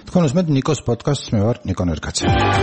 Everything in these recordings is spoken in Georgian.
თქვენ უსმენთ ნიკოს პოდკასტს, მე ვარ ნიკო ნერგაცი.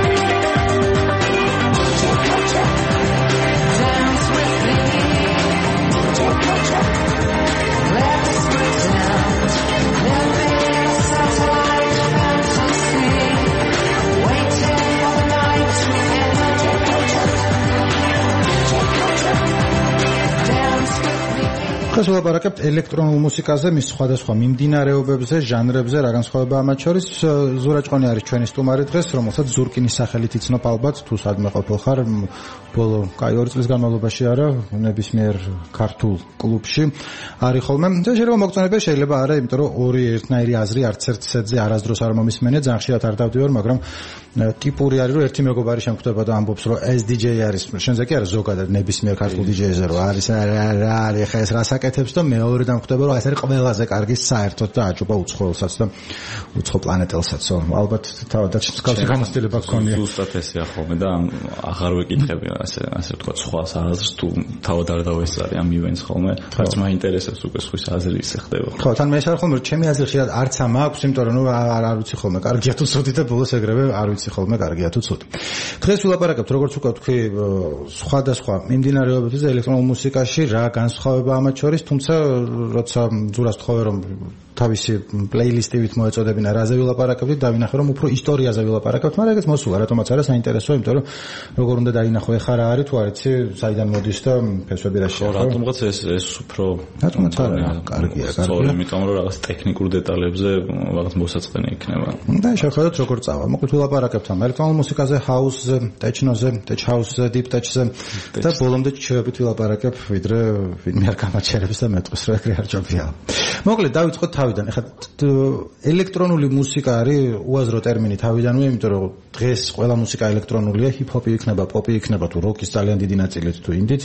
დღეს ვლაპარაკებთ ელექტრონულ მუსიკაზე, მის სხვადასხვა მიმდინარეობებზე, ჟანრებზე, რა განსხვავებაა მათ შორის. ზურა ჭყონი არის ჩვენი სტუმარი დღეს, რომელსაც ზურკინის სახელით იცნობ ალბათ, თუ სადმე ყოფილ ხარ, ბოლო 2 წლის განმავლობაში არა, ნებისმიერ ქართულ კლუბში არის ხოლმე. შეიძლება მოგწონებია, შეიძლება არა, იმიტომ რომ ორი ერთნაირი აზრი არც ერთ სეტზე არასდროს არ მომისმენია, ძალიან ხშირად არ დავდივარ, მაგრამ ტიპური არის, რომ ერთი მეგობარი შემხვდება და ამბობს, რომ ეს DJ არის, შენზე კი არა, ზოგადად ნებისმიერ ქართულ DJ-ზე რომ არის რა არის ხა ეს რასაკეთებს და მეორედან ხვდება, რომ ეს არის ყველაზე კარგი საერთოდ და აჭობა უცხოელსაც და უცხო პლანეტელსაც. ალბათ თავადაც მსგავსი გამოცდილება გქონია. ზუსტად ესეა ხოლმე და აღარ ვეკითხები ასე ვთქვა სხვა აზრს თუ თავად არ დავესწარი ამ ივენტს ხოლმე. რაც მაინტერესებს უკვე სხვის აზრი ისე ხდება. ხო, თან მე შარ ხოლმე რომ ჩემი აზრი ხშირად არც ამ აქვს, იმიტომ რომ არ ვიცი ხოლმე კარგია თუ ცუდი და ბოლოს ეგრევე არ ვიცი ხოლმე კარგია თუ ცუდი. დღეს ვილაპარაკებთ როგორც უკვე თქვი სხვადასხვა მიმდინარეობებზე ელექტრონულ მუსიკაში რა განსხვავებაა მათ შორის, თუმცა როცა ზურას თხოვე რომ თავისი პლეილისტივით მოეწოდებინა რაზე ვილაპარაკებთ, დავინახე რომ უფრო ისტორიაზე ვილაპარაკებთ, მაგრამ ეგეც მოსულა, რატომაც არა საინტერესოა, იმიტომ რომ როგორ უნდა დაინახო ეხლა რა არის, თუ არ იცი საიდან მოდის და ფესვები რა შეეხება. რატომღაც ეს უფრო რატომაც არა, კარგია. სწორი, იმიტომ რომ რაღაც ტექნიკურ დეტალებზე რაღაც მოსაწყენი იქნება. და შეხედოთ როგორ წავა. მოკლედ ვილაპარაკებთ ამ ელექტრონულ მუსიკაზე, ჰაუსზე, ტექნოზე, ტექ ჰაუსზე, დიპ ტექზე და ბოლომდე ჩევებით ვილაპარაკებ, ვიდრე ვინმე არ გამაჩერებს და მეტყვის რომ ეგრე არ ჯობია. მოკლედ დავიწყოთ თავიდან. ეხლა ელექტრონული მუსიკა არის უაზრო ტერმინი თავიდანვე, იმიტომ რომ დღეს ყველა მუსიკა ელექტრონულია, ჰიპ-ჰოპი იქნება, პოპი იქნება, თუ როკის ძალიან დიდი ნაწილით, თუ ინდიც.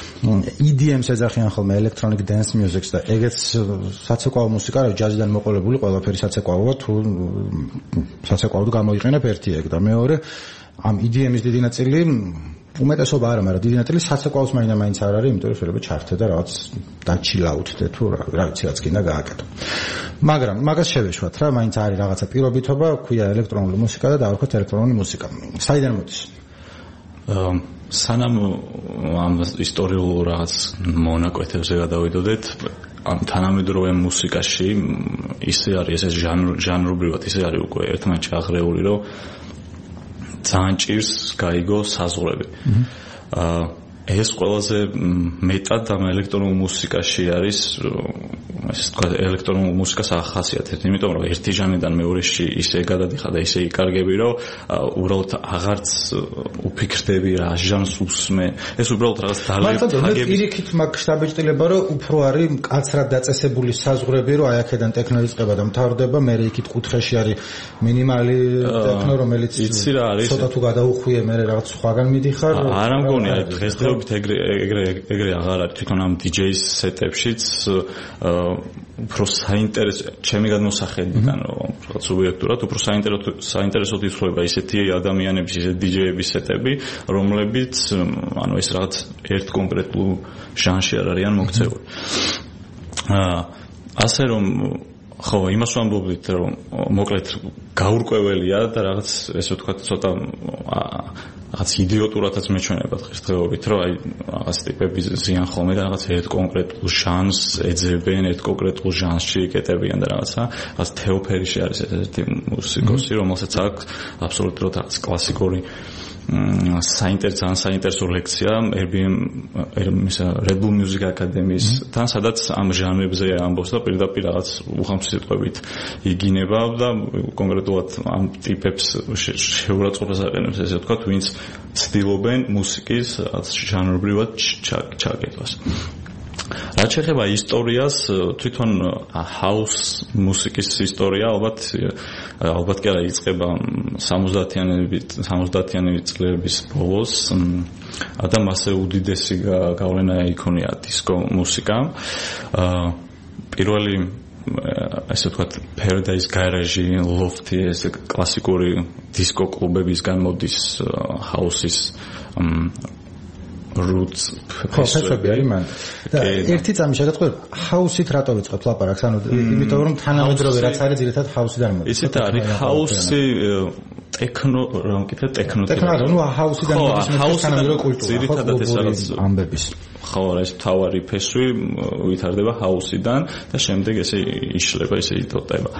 EDM-ს ეძახიან ხოლმე electronic dance music-ს და ეგეც საცეკვაო მუსიკა, რა ჯაზიდან მოყოლებული ყველაფერი საცეკვაოა, თუ საცეკვაოდ გამოიყენებ ერთი ეგ და მეორე ამ EDM-ის დიდი ნაწილი უმეტესობა არა, მაგრამ დიდი ნაწილი საცეკვაოს მაინც არ არის, იმიტომ რომ შეიძლება ჩართე და რაღაც დაჩილაუთდე თუ რა ვიცი რაც კიდე გააკეთო. მაგრამ მაგას შევეშვათ რა, მაინც არის რაღაცა პირობითობა, ქვია ელექტრონული მუსიკა და დავარქვათ ელექტრონული მუსიკა. საიდან მოდის? სანამ ამ ისტორიულ რაღაც მონაკვეთებზე გადავიდოდეთ, ამ თანამედროვე მუსიკაში ისე არის, ეს ჟანრობრივად ისე არის უკვე ერთმანეთში აღრეული, რომ ძალიან ჭირს გაიგო საზღვრები. ეს ყველაზე მეტად ამ ელექტრონულ მუსიკაში არის, ესე თქვა, ელექტრონულ მუსიკას ახასიათებს, იმიტომ რომ ერთი ჟანრიდან მეორეში ისე გადადიხარ და ისე იკარგები, რომ უბრალოდ აღარც უფიქრდები რა ჟანრს უსმე. ეს უბრალოდ რაღაც დალევ პირიქით მაგ შტაბეჭდილება, რომ უფრო არის კაცრად დაწესებული საზღვრები, რომ აი აქედან ტექნო იწყება და მთავრდება, მე იქით კუთხეში არის მინიმალი ტექნო, რომელიც ცოტა თუ გადაუხვიე, მე რაღაც სხვაგან მიდიხარ. არ ამგონია დღესდღეობით ეგრე აღარ არის თვითონ ამ DJ-ის სეტებშიც უფრო საინტერესო ჩემი გადმოსახედიდან რომ რაღაც სუბიექტურად უფრო საინტერესოდ ითვლება ისეთი ადამიანების, ისეთი DJ-ების სეტები, რომლებიც ანუ ეს რაღაც ერთ კონკრეტულ ჟანრში არ არიან მოქცეული. ასე რომ ხო, იმას ვამბობთ, რომ მოკლედ გაურკვეველია და რაღაც ესე ვთქვათ, ცოტა რაღაც იდიოტურადაც მეჩვენება დღესდღეობით, რომ აი რაღაც ტიპები ზიან ხოლმე და რაღაც ერთ კონკრეტულ ჟანრს ეძებენ, ერთ კონკრეტულ ჟანრში იკეტებიან და რაღაცა. რაც თეოფერიში არის ესეთი მუსიკოსი, რომელსაც აქვს აბსოლუტურად რაღაც კლასიკური ძალიან საინტერესო ლექცია Red Bull Music Academy-სთან, სადაც ამ ჟანრებზე ამბობს და პირდაპირ რაღაც უხამსი სიტყვებით იგინება და კონკრეტულად ამ ტიპებს შეურაცხყოფას აყენებს, ესე ვთქვათ, ვინც ცდილობენ მუსიკის ჟანრობრივად ჩაკეთებას. რაც შეეხება ისტორიას, თვითონ house მუსიკის ისტორია ალბათ კი არა იწყება 70-იანი წლების ბოლოს და მასე უდიდესი გავლენა იქონია დისკო მუსიკამ. პირველი ასე ვთქვათ Paradise Garage, Lofty, ეს კლასიკური დისკო კლუბებისგან მოდის house-ის roots ფესვები არის მან. და ერთი წამი შეგაწყობ ჰაუსით რატო ვიწყებთ ლაპარაკს? ანუ იმიტომ რომ თანამედროვე რაც არის ძირითადად ჰაუსიდან მოდის. ისეთ არის ჰაუსი ტექნო რომ კიდე ტექნო ნუ ჰაუსიდან მოდის თანამედროვე კულტურა. ძირითადად ეს რაღაც ამბების. ხო, ეს თავარი ფესვი ვითარდება ჰაუსიდან და შემდეგ ესე იშლება, ესე იტოტება.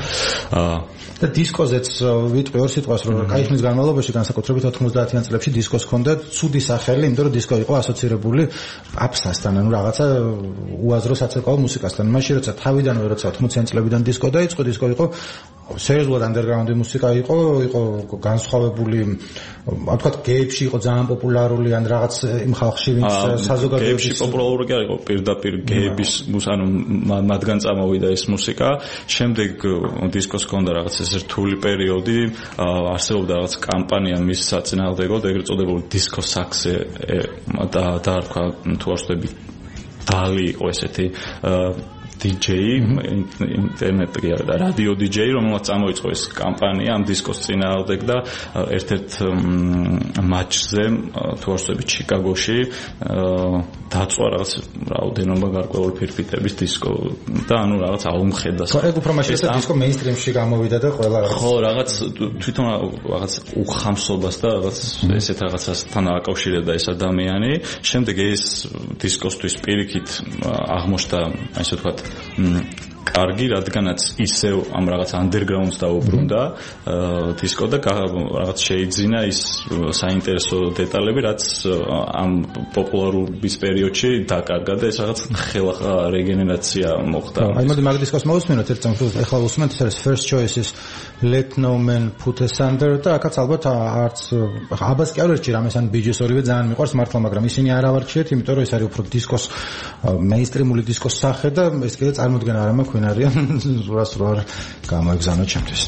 და დისკოზეც ვიტყვი ორ სიტყვას რომ კაი ხნის განმავლობაში განსაკუთრებით 90-იან წლებში დისკოს ჰქონდა ცუდი სახელი, იმიტომ რომ დისკო იყო ასოცირებული აფსასთან, ანუ რაღაცა უაზრო საცეკვაო მუსიკასთან. მაშინ როცა თავიდანვე როცა 80-იან წლებიდან დისკო დაიწყო, დისკო იყო სერიოზულად ანდერგრაუნდი მუსიკა იყო განსხვავებული, ვთქვათ, გეებში იყო ძალიან პოპულარული ან რაღაც იმ ხალხში, ვინც საზოგადოებაში პოპულარული კი არ იყო პირდაპირ გეების ანუ მათგან წამოვიდა ეს მუსიკა. შემდეგ დისკოს ჰქონდა რაღაც ეს რთული პერიოდი, არსებობდა რაღაც კამპანია მის საწინააღმდეგოდ, ეგრეთ წოდებული დისკო საქსე და დაარქვა თუ არ ვთქვი დალი იყო ესეთი DJ, ინტერნეტი და რადიო DJ, რომელსაც წამოიწყო ეს კამპანია ამ დისკოს წინააღმდეგ და ერთ-ერთ მატჩზე, თუ არ ვთქვი, ჩიკაგოში დაწვა რაღაც რაოდენობა გარკვეული ფირფიტების დისკო და ანუ რაღაც აუმხედა. ხო, ეგ უფრო მაშინ ეს დისკო მეინსტრიმში გამოვიდა და ყველა რაღაც. ხო, რაღაც თვითონ რაღაც უხამსობას და რაღაც ესეთ რაღაცასთან აკავშირებდა ეს ადამიანი. შემდეგ ეს დისკოსთვის პირიქით აღმოჩნდა, ასე ვთქვათ, კარგი, რადგანაც ისევ ამ რაღაც underground-ს დაუბრუნდა დისკო და რაღაც შეიძინა ის საინტერესო დეტალები, რაც ამ პოპულარობის პერიოდში დაკარგა და ეს რაღაც ხელახლა რეგენერაცია მოხდა. აი მოდი მაგ დისკოს მოვუსმინოთ ერთ წამს, ეხლა უსმენთ ეს არის First Choices, Let No Man Put Us Under და აქაც ალბათ არც აბას კი არ ვერჩი რამეს ან Bee Gees ორივე ძალიან მიყვარს მართლა, მაგრამ ისინი არ ავარჩიეთ, იმიტომ რომ ეს არის უფრო დისკოს მეინსტრიმული დისკოს სახე და ეს კიდე წარმოდგენა არ მაქვს ვინ არიან ზურას რო არ გამოიგზავნო ჩემთვის.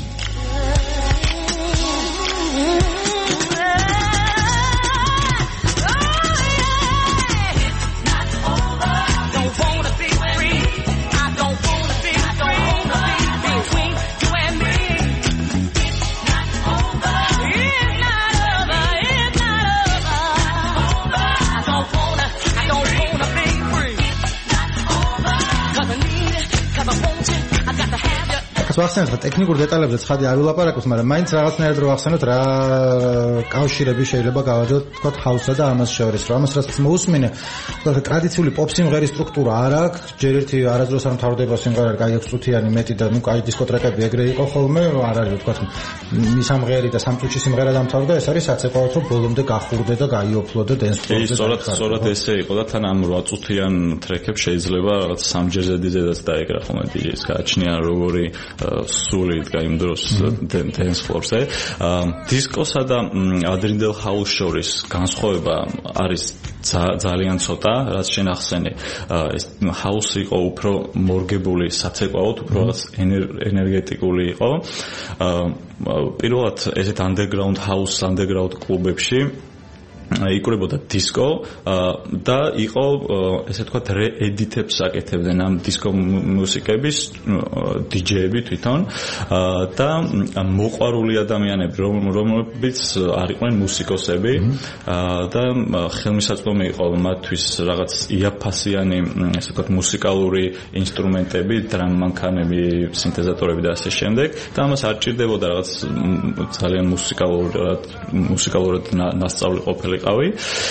ვახსენოთ, ტექნიკურ დეტალებზე ცხადი არ ვილაპარაკოთ, მაგრამ მაინც რაღაცნაირად რო ვახსენოთ, რა კავშირები შეიძლება გავაძლოთ, თქვა ჰაუსსა და ამას შორის, რომ ამას რაც მოусმინე, თქვა ტრადიციული პოპ სიმღერის სტრუქტურა არ აქვს, ჯერ ერთი არასდროს არ მთავრდება სიმღერა, კაი 6 წუთიანი მეტი და ნუ კაი დისკოტრეკები ეგრე იყო ხოლმე, არ არის თქვა მისამღერი და 3 წუთში სიმღერა დამთავრდა, ეს არის საცეკვაოდ რომ ბოლომდე გახურდე და გაიოფლოდე დენსფლორზე. სწორად ესე იყო და თან ამ 8 წუთიან ტრეკებს შეიძლება რაღაც სამჯერზე დიზედაც დაეკრა ხოლმე DJ-ს გააჩნია როგორი სული იდგა იმ დროს dance floor-ზე. დისკოსა და ადრინდელ ჰაუს შორის განსხვავება არის ძალიან ცოტა, რაც შენ ახსენე. ეს ჰაუსი იყო უფრო მორგებული საცეკვაოდ, უფრო რაღაც ენერგეტიკული იყო. პირველად ესეთ underground house, underground კლუბებში იკვრებოდა დისკო და იყო ესე ვთქვათ რეედიტებს აკეთებდნენ ამ დისკო მუსიკების DJ-ები თვითონ და მოყვარული ადამიანები რომლებიც არ იყვნენ მუსიკოსები და ხელმისაწვდომი იყო მათთვის რაღაც იაფასიანი ესე ვთქვათ მუსიკალური ინსტრუმენტები, დრამ მანქანები, სინთეზატორები და ასე შემდეგ და ამას არ ჭირდებოდა რაღაც ძალიან მუსიკალურად ნასწავლი ყოფილი ყავი.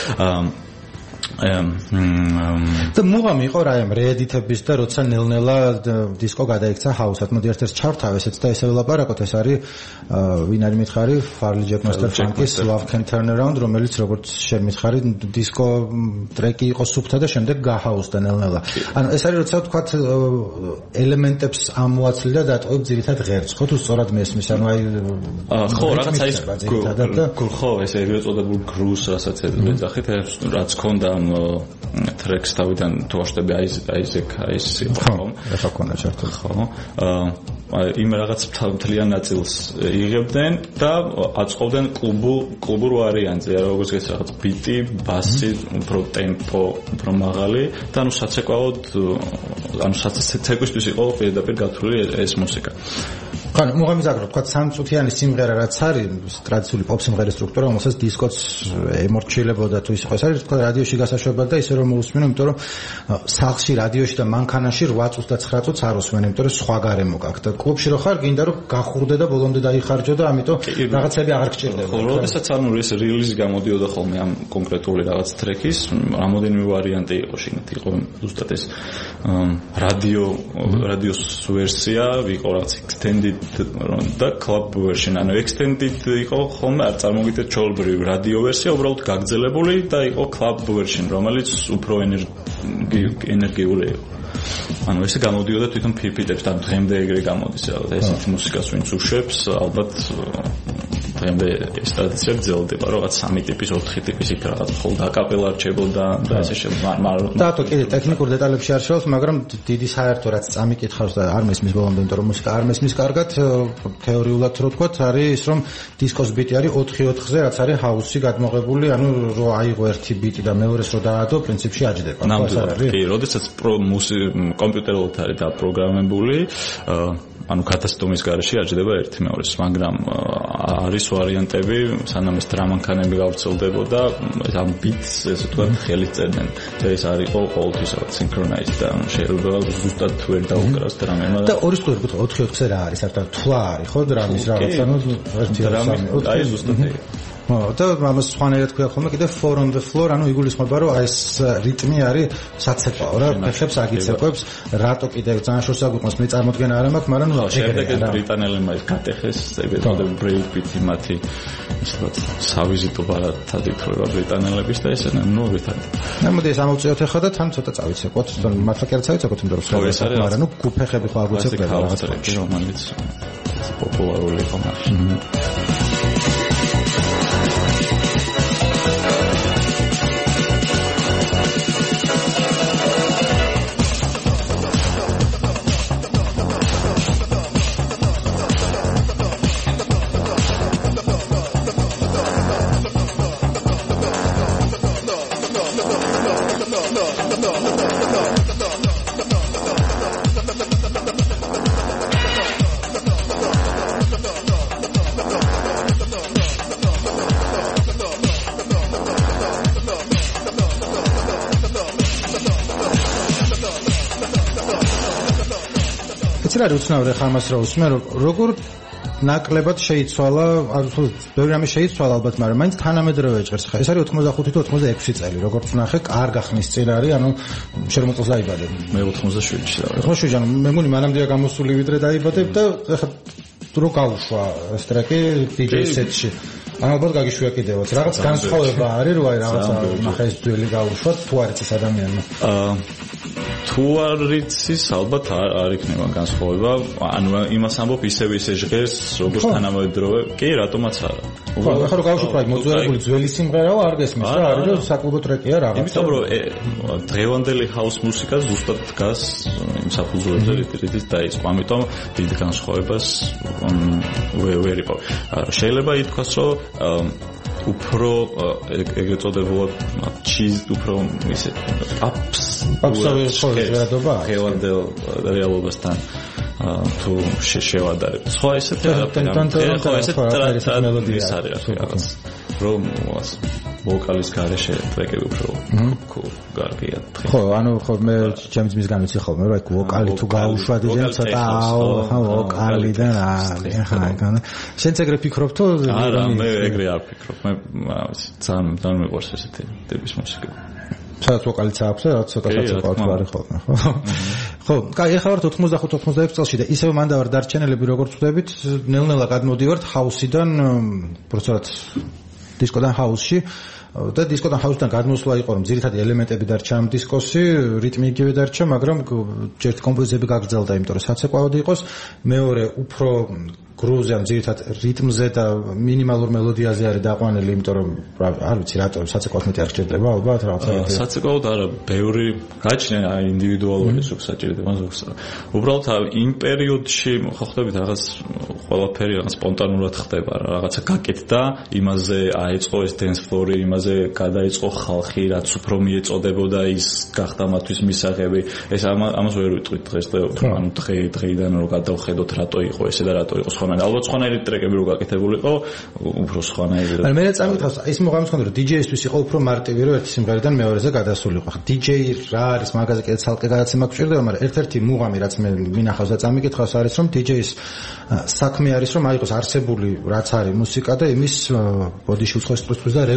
და მუღამი იყო რა ამ რეედიტების და როცა ნელ-ნელა დისკო გადაიქცა ჰაუსად. მოდი ერთ-ერთ ჩავთავ ესეც და ესე ველაპარაკოთ, ეს არის ვინ არის მითხარი Farley Jack Master Funk-ის Love Can Turn Around, რომელიც როგორც შენ მითხარი დისკო ტრეკი იყო სუფთა და შემდეგ გაჰაუსდა ნელ-ნელა. ანუ ეს არის როცა ვთქვათ ელემენტებს ამოაცლი და დატოვებ ძირითად ღერს, ხო თუ სწორად მესმის, ანუ აი ხო რაღაცა ის ხო ესე ეგრეთ წოდებულ grooves რასაც ეძახით, რაც ქონდა ტრეკს თავიდან თუ ვაშტები აიზეკ ის იყო ხო ქონდა ჩართული ხო იმ რაღაც მთლიან ნაწილს იღებდნენ და აწყობდნენ კლუბურ ვარიანტზე, როგორც ეს რაღაც ბიტი, ბასი, უფრო ტემპო, უფრო მაღალი და ანუ საცეკვაოდ ანუ საცეკვისთვის იყო პირდაპირ გათვლილი ეს მუსიკა. ხან მუღამიზაგრო თქვა სამწუთიანი სიმღერა რაც არის ტრადიციული პოპ სიმღერის სტრუქტურა, რომელსაც დისკოც ემორჩილებოდა თუ ის იყო. ეს არის თქვა რადიოში გასაშვებად და ისე რომ მოусმინო, იმიტომ რომ სახლში, რადიოში და მანქანაში 8 წუთს და 9 წუთს არ უსმენ, იმიტომ რომ სხვა გარემო გაქვს და კლუბში რო ხარ, გინდა რომ გახურდე და ბოლომდე დაიხარჯო და ამიტომ რაღაცები აღარ გჭირდება. ხო, როდესაც ეს რილიზი გამოდიოდა ხოლმე ამ კონკრეტული რაღაც ტრეკის, რამოდენიმე ვარიანტი იყო შიგნით, იყო ზუსტად ეს რადიოს ვერსია, იყო რაღაც extended და club version, ანუ extended იყო ხოლმე არ წარმოგიდგეთ ჩაოლბრივი რადიო ვერსია, უბრალოდ გაგრძელებული და იყო club version, რომელიც უფრო ენერგიული იყო. ანუ ესე გამოდიოდა თვითონ ფირფიტებს და დღემდე ეგრე გამოდის რაღაც ესეთი მუსიკას ვინც უშვებს, ალბათ დღემდე ეს ტრადიცია გრძელდება, რაღაც 3 ტიპის, 4 ტიპის იქ რაღაც ხოლმე აკაპელა რჩებოდა და ესე მაგრამ და კიდე ტექნიკურ დეტალებში არ შევს, მაგრამ დიდი საერთო რაც წამიკითხავს და არ მესმის ბოლომდე, იმიტომ რომ მუსიკა არ მესმის კარგად, თეორიულად რო ვთქვათ, არის ის რომ დისკოს ბიტი არის 4-4-ზე, რაც არის ჰაუსი გადმოღებული, ანუ რო აიღო ერთი ბიტი და მეორეს რო დაადო, პრინციპში აჯდება. კი, როდესაც კომპიუტერულად არის დაპროგრამებული, ანუ კატასტომის გარეშე აჯდება ერთი მეორეს, მაგრამ არის ვარიანტები, სანამ ეს დრამანქანები გავრცელდებოდა, ამ ბიტს ესე ვთქვათ ხელით წერდნენ. ეს არისო ყოველთვის სინქრონაიზდ და შეიძლება ზუსტად ვერ დაუკრას დრამერმა და ორი სწორი 4-4-ზე რა არის, საერთოდ თვლა არის, ხო, დრამის რაღაც, ანუ ერთი დრამის აი ზუსტად და ამას სხვანაირად ქვია ხოლმე კიდე 4 on the floor, ანუ იგულისხმება რომ ეს რიტმი არის საცეკვაო რა, ფეხებს აგიცეკვებს, რატო კიდე ძალიან შორს აგვიყვანს, მე წარმოდგენა არ მაქვს, მაგრამ ნუ შემდეგ ეს ბრიტანელებმა ეს გატეხეს, ეგრევე ბრეივ ბიტი მათი ისეთ სავიზიტო ბარათად ითვლება ბრიტანელების და ესე ნუ ვითარდება. მოდი ეს ამოვწიოთ ახლა და თან ცოტა წავიცეკოთ, მართლა კი არ წავიცეკოთ, იმიტომ რომ მაგრამ ნუ გუფეხები ხო აგვიცეკვდა რაღაც ტრეკი, რომელიც პოპულარული იყო მაშინ. რა უცნაური ხარ მას რა უსმე, როგორ ნაკლებად შეიცვალა, ანუ ბევრი რამე შეიცვალა ალბათ, მაგრამ მაინც თანამედროვე ჭერს ხა. ეს არის 85 თუ 86 წელი, როგორც ნახე, კარგა ხნის წინ არის, ანუ შენ მოწელს დაიბადე. მე 87-ში დავარ. ხო, შეჯან, მე მგონი მანამდეა გამოსული ვიდრე დაიბადებ და ეხლა რო გავუშვა ეს ტრეკი DJ set-ში. ანუ ალბათ გაგიშვია კიდევაც. რაღაც განსხვავება არის, რო აი რაღაცა ნახე ეს ძველი გავუშვა, თუ არ იცის ადამიანმა. თუ არ იცის, ალბათ არ იქნება განსხვავება. ანუ იმას ამბობ ისევ ისე ჟღერს, როგორც თანამედროვე. კი, რატომაც არა. ხო, ახლა რო გავუშვებ, მოძველებული ძველი სიმღერაო, არ გესმის რა, არის რომ საკლუბო ტრეკია რაღაცა. იმიტომ რომ დღევანდელი house მუსიკა ზუსტად დგას იმ საფუძველზე, რითიც დაიწყო. ამიტომ დიდ განსხვავებას ვერ იყო. შეიძლება ითქვას, რომ უფრო ეგრეთ წოდებულად ჩიზ უფრო ისე აბსოლუტურად დღევანდელ რეალობასთან თუ შევადარებ. სხვა ესეთი მელოდიის არის რაღაც რომ ვოკალის გარეშე ტრეკები უფრო კარგია. ხო, ანუ ხო მე ჩემს მის გამიცი ხოლმე რომ აი ვოკალი თუ გაუშვა დიჟენ ცოტა ხო ვოკალი და ახლა შენც ეგრე ფიქრობ თუ არა მე ეგრე არ ფიქრობ. მე ძალიან მიყვარს ესეთი ტიპის მუსიკა. სადაც ვოკალიც აქვს და ცოტა საწყვეტ არის ხოლმე, ხო? ხო, კაი, ახლა ვართ 85-86 წელში და ისევ მანდა ვარ დარჩენილები როგორც ვხვდებით, ნელ-ნელა გადმოდივართ ჰაუსიდან, პროცესად დისკოდან ჰაუსში და დისკოდან ჰაუსიდან გადმოსვლა იყო რომ ძირითადი ელემენტები დარჩა ამ დისკოსი, რიტმი იგივე დარჩა, მაგრამ ჯერ კომპოზიციები გაგრძელდა, იმიტომ რომ საცეკვაოდ იყოს, მეორე უფრო გრუვზე ამ ძირითად რიტმზე და მინიმალურ მელოდიაზე არის დაყვანილი, იმიტომ რომ არ ვიცი რატო საცეკვაოდ მეტი არ გჭირდება ალბათ რაღაცა. საცეკვაოდ არა, ბევრი გაჩნია ინდივიდუალური ზოგ საჭიროება ზოგს. უბრალოდ იმ პერიოდში ხო ხვდებით რაღაც ყველაფერი რაღაც სპონტანურად ხდება, რაღაცა გაკეთდა, იმაზე აეწყო ეს dance floor-ი, იმაზე გადაიწყო ხალხი, რაც უფრო მიეწოდებოდა ის გახდა მათთვის მისაღები. ეს ამას ვერ ვიტყვით დღესდღეობით, ანუ დღეიდან რომ გადავხედოთ რატო იყო ესე და რატო იყო სხვანაირი. ალბათ სხვანაირი ტრეკები რო გაკეთებულიყო, უფრო სხვანაირი. ანუ მე წამიგდავს ის მოგამის კონდრო DJ-ისთვის იყო უფრო მარტივი რომ ერთი სიმღერიდან მეორეზე გადასულიყო. ხა DJ რა არის მაგაზე კიდე ცალკე გადაცემა გვჭირდება, მაგრამ ერთ-ერთი მუღამი რაც მე მინახავს და წამიკითხავს არის რომ DJ-ის საქმე არის რომ აიღოს არსებული რაც არის მუსიკა და იმის ბოდიში უცხოეს სტრუქტურას და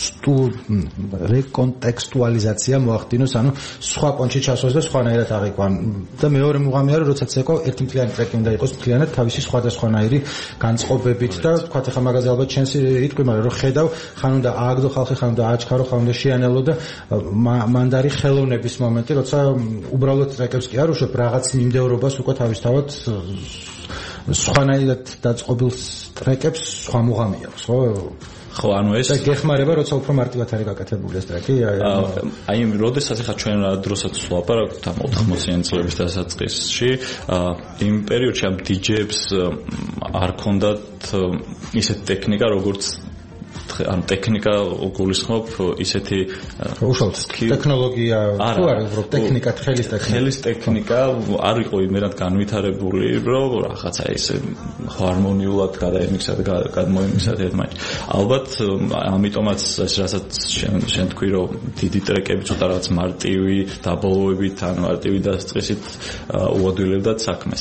რეკონტექსტუალიზაცია მოახდინოს, ანუ სხვა კონჩი ჩასვას და სხვანაირად აღიქვან. და მეორე მუღამი არის როდესაც ეკო ერთი მთლიანი ტრეკი უნდა იყოს მთლიანად თავისი სხვადასხვანაირი განწყობებით და თქვა ხა მაგაზე ალბათ ჩენს იტყვი, მაგრამ რომ ხედავ ხან უნდა ააგდო ხალხი, ხან უნდა აჩქარო, ხან უნდა შეანელო და მანდარი ხელოვნების მომენტი, როცა უბრალოდ ტრეკებს კი არ უშვებ, რაღაც მიმდევრობას უკვე თავისთავად სხვანაირად დაწყობილ ტრეკებს სხვა მუღამი აქვს, ხო? ხო, ანუ ეს გეხმარება, როცა უფრო მარტივად არის გაკეთებული ეს ტრეკი. აი, როდესაც ახლა ჩვენ რა დროსაც ვლაპარაკობთ ამ 80-იან წლების დასაწყისში, იმ პერიოდში ამ DJ-ებს არ ქონდათ ისეთი ტექნიკა, როგორც ან ტექნიკა გულისხმობ ისეთი უშუალოდ ტექნოლოგია თუ არა უბრალოდ ტექნიკა ხელის ტექნიკა არ იყო იმერად განვითარებული რომ რაღაცა ესე ჰარმონიულად გადაემიქსა და გადმოემიქსა ერთმანეთს. ალბათ ამიტომაც ეს რასაც შენ თქვი რომ დიდი ტრეკები ცოტა რაღაც მარტივი დაბოლოებით ან მარტივი დასწრისით უადვილებდათ საქმეს.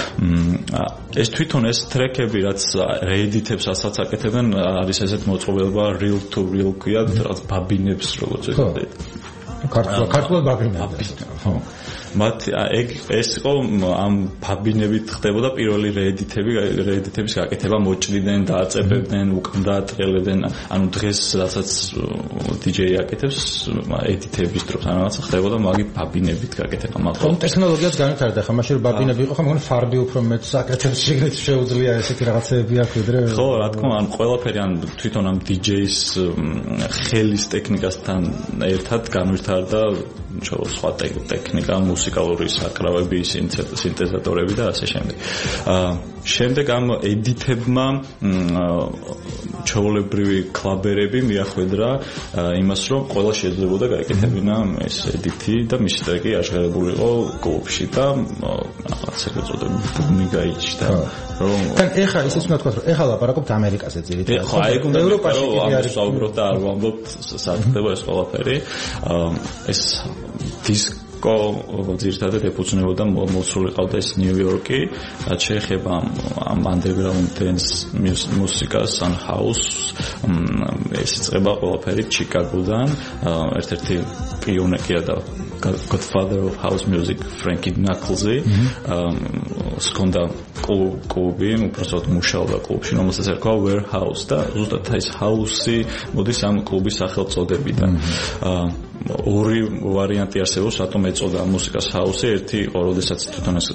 ეს თვითონ ეს ტრეკები რაც რეედითებს ასაც აკეთებენ არის ესეთ მოწყობილობა real to real ქვია, რაღაც ბაბინებს როგორც ვეცადეთ. ქართულად ბაბინებს. ხო. მათ ეს იყო ამ ბაბინებით ხდებოდა პირველი რეედიტების გაკეთება, მოჭრიდნენ, დააწებებდნენ, უკან დაატრიალებდნენ. ანუ დღეს რასაც DJ აკეთებს, ედიტების დროს ან რაღაცა ხდებოდა მაგით ბაბინებით გაკეთება. მაგრამ ტექნოლოგიაც განვითარდა, ხა მაშინ ბაბინები იყო, ხა მგონი ფარბი უფრო მეტს აკეთებს, შეგრეთ შეუძლია ესეთი რაღაცეები აქვს ვიდრე. ხო, რა თქმა უნდა, ყველაფერი ან თვითონ ამ DJ-ის ხელის ტექნიკასთან ერთად განვითარდა სხვა ტექნიკა, მუსიკალური საკრავები, სინთეზატორები და ასე შემდეგ. შემდეგ ამ ედიტებმა ჩაოლებრივი კლაბერები მიახვედრა იმას, რომ ყველა შეიძლებოდა გაეკეთებინა ეს ედიტი და მისი ტრეკი აღშერებული იყო კლუბში და რაღაც ეგრეთ წოდებული ბუმი გაიჩნდა. რომ ეხლა ისიც უნდა თქვა, რომ ეხლა ლაპარაკობთ ამერიკაზე ძირითადად. ხო, აი უნდა ევროპაში არის საუბრობ და არ ვამბობთ საერთოდ ეს ყველაფერი. ეს დისკო ძირითადად ეფუძნებოდა მოსული ყავდა ეს ნიუ-იორკი, რაც შეეხება ამ underground dance მუსიკას ან house, ეს იწყება ყველაფერი ჩიკაგოდან, ერთ-ერთი პიონერია და godfather of house music Frankie Knuckles-ი, სკონდა კლუბი, უბრალოდ მუშაობდა კლუბში, რომელსაც ერქვა Warehouse და ზუსტად ეს house-ი მოდის ამ კლუბის სახელწოდებიდან. ორი ვარიანტი არსებობს, რატომ ეწოდა მუსიკას house-ი. ერთი იყო, როდესაც თვითონ ეს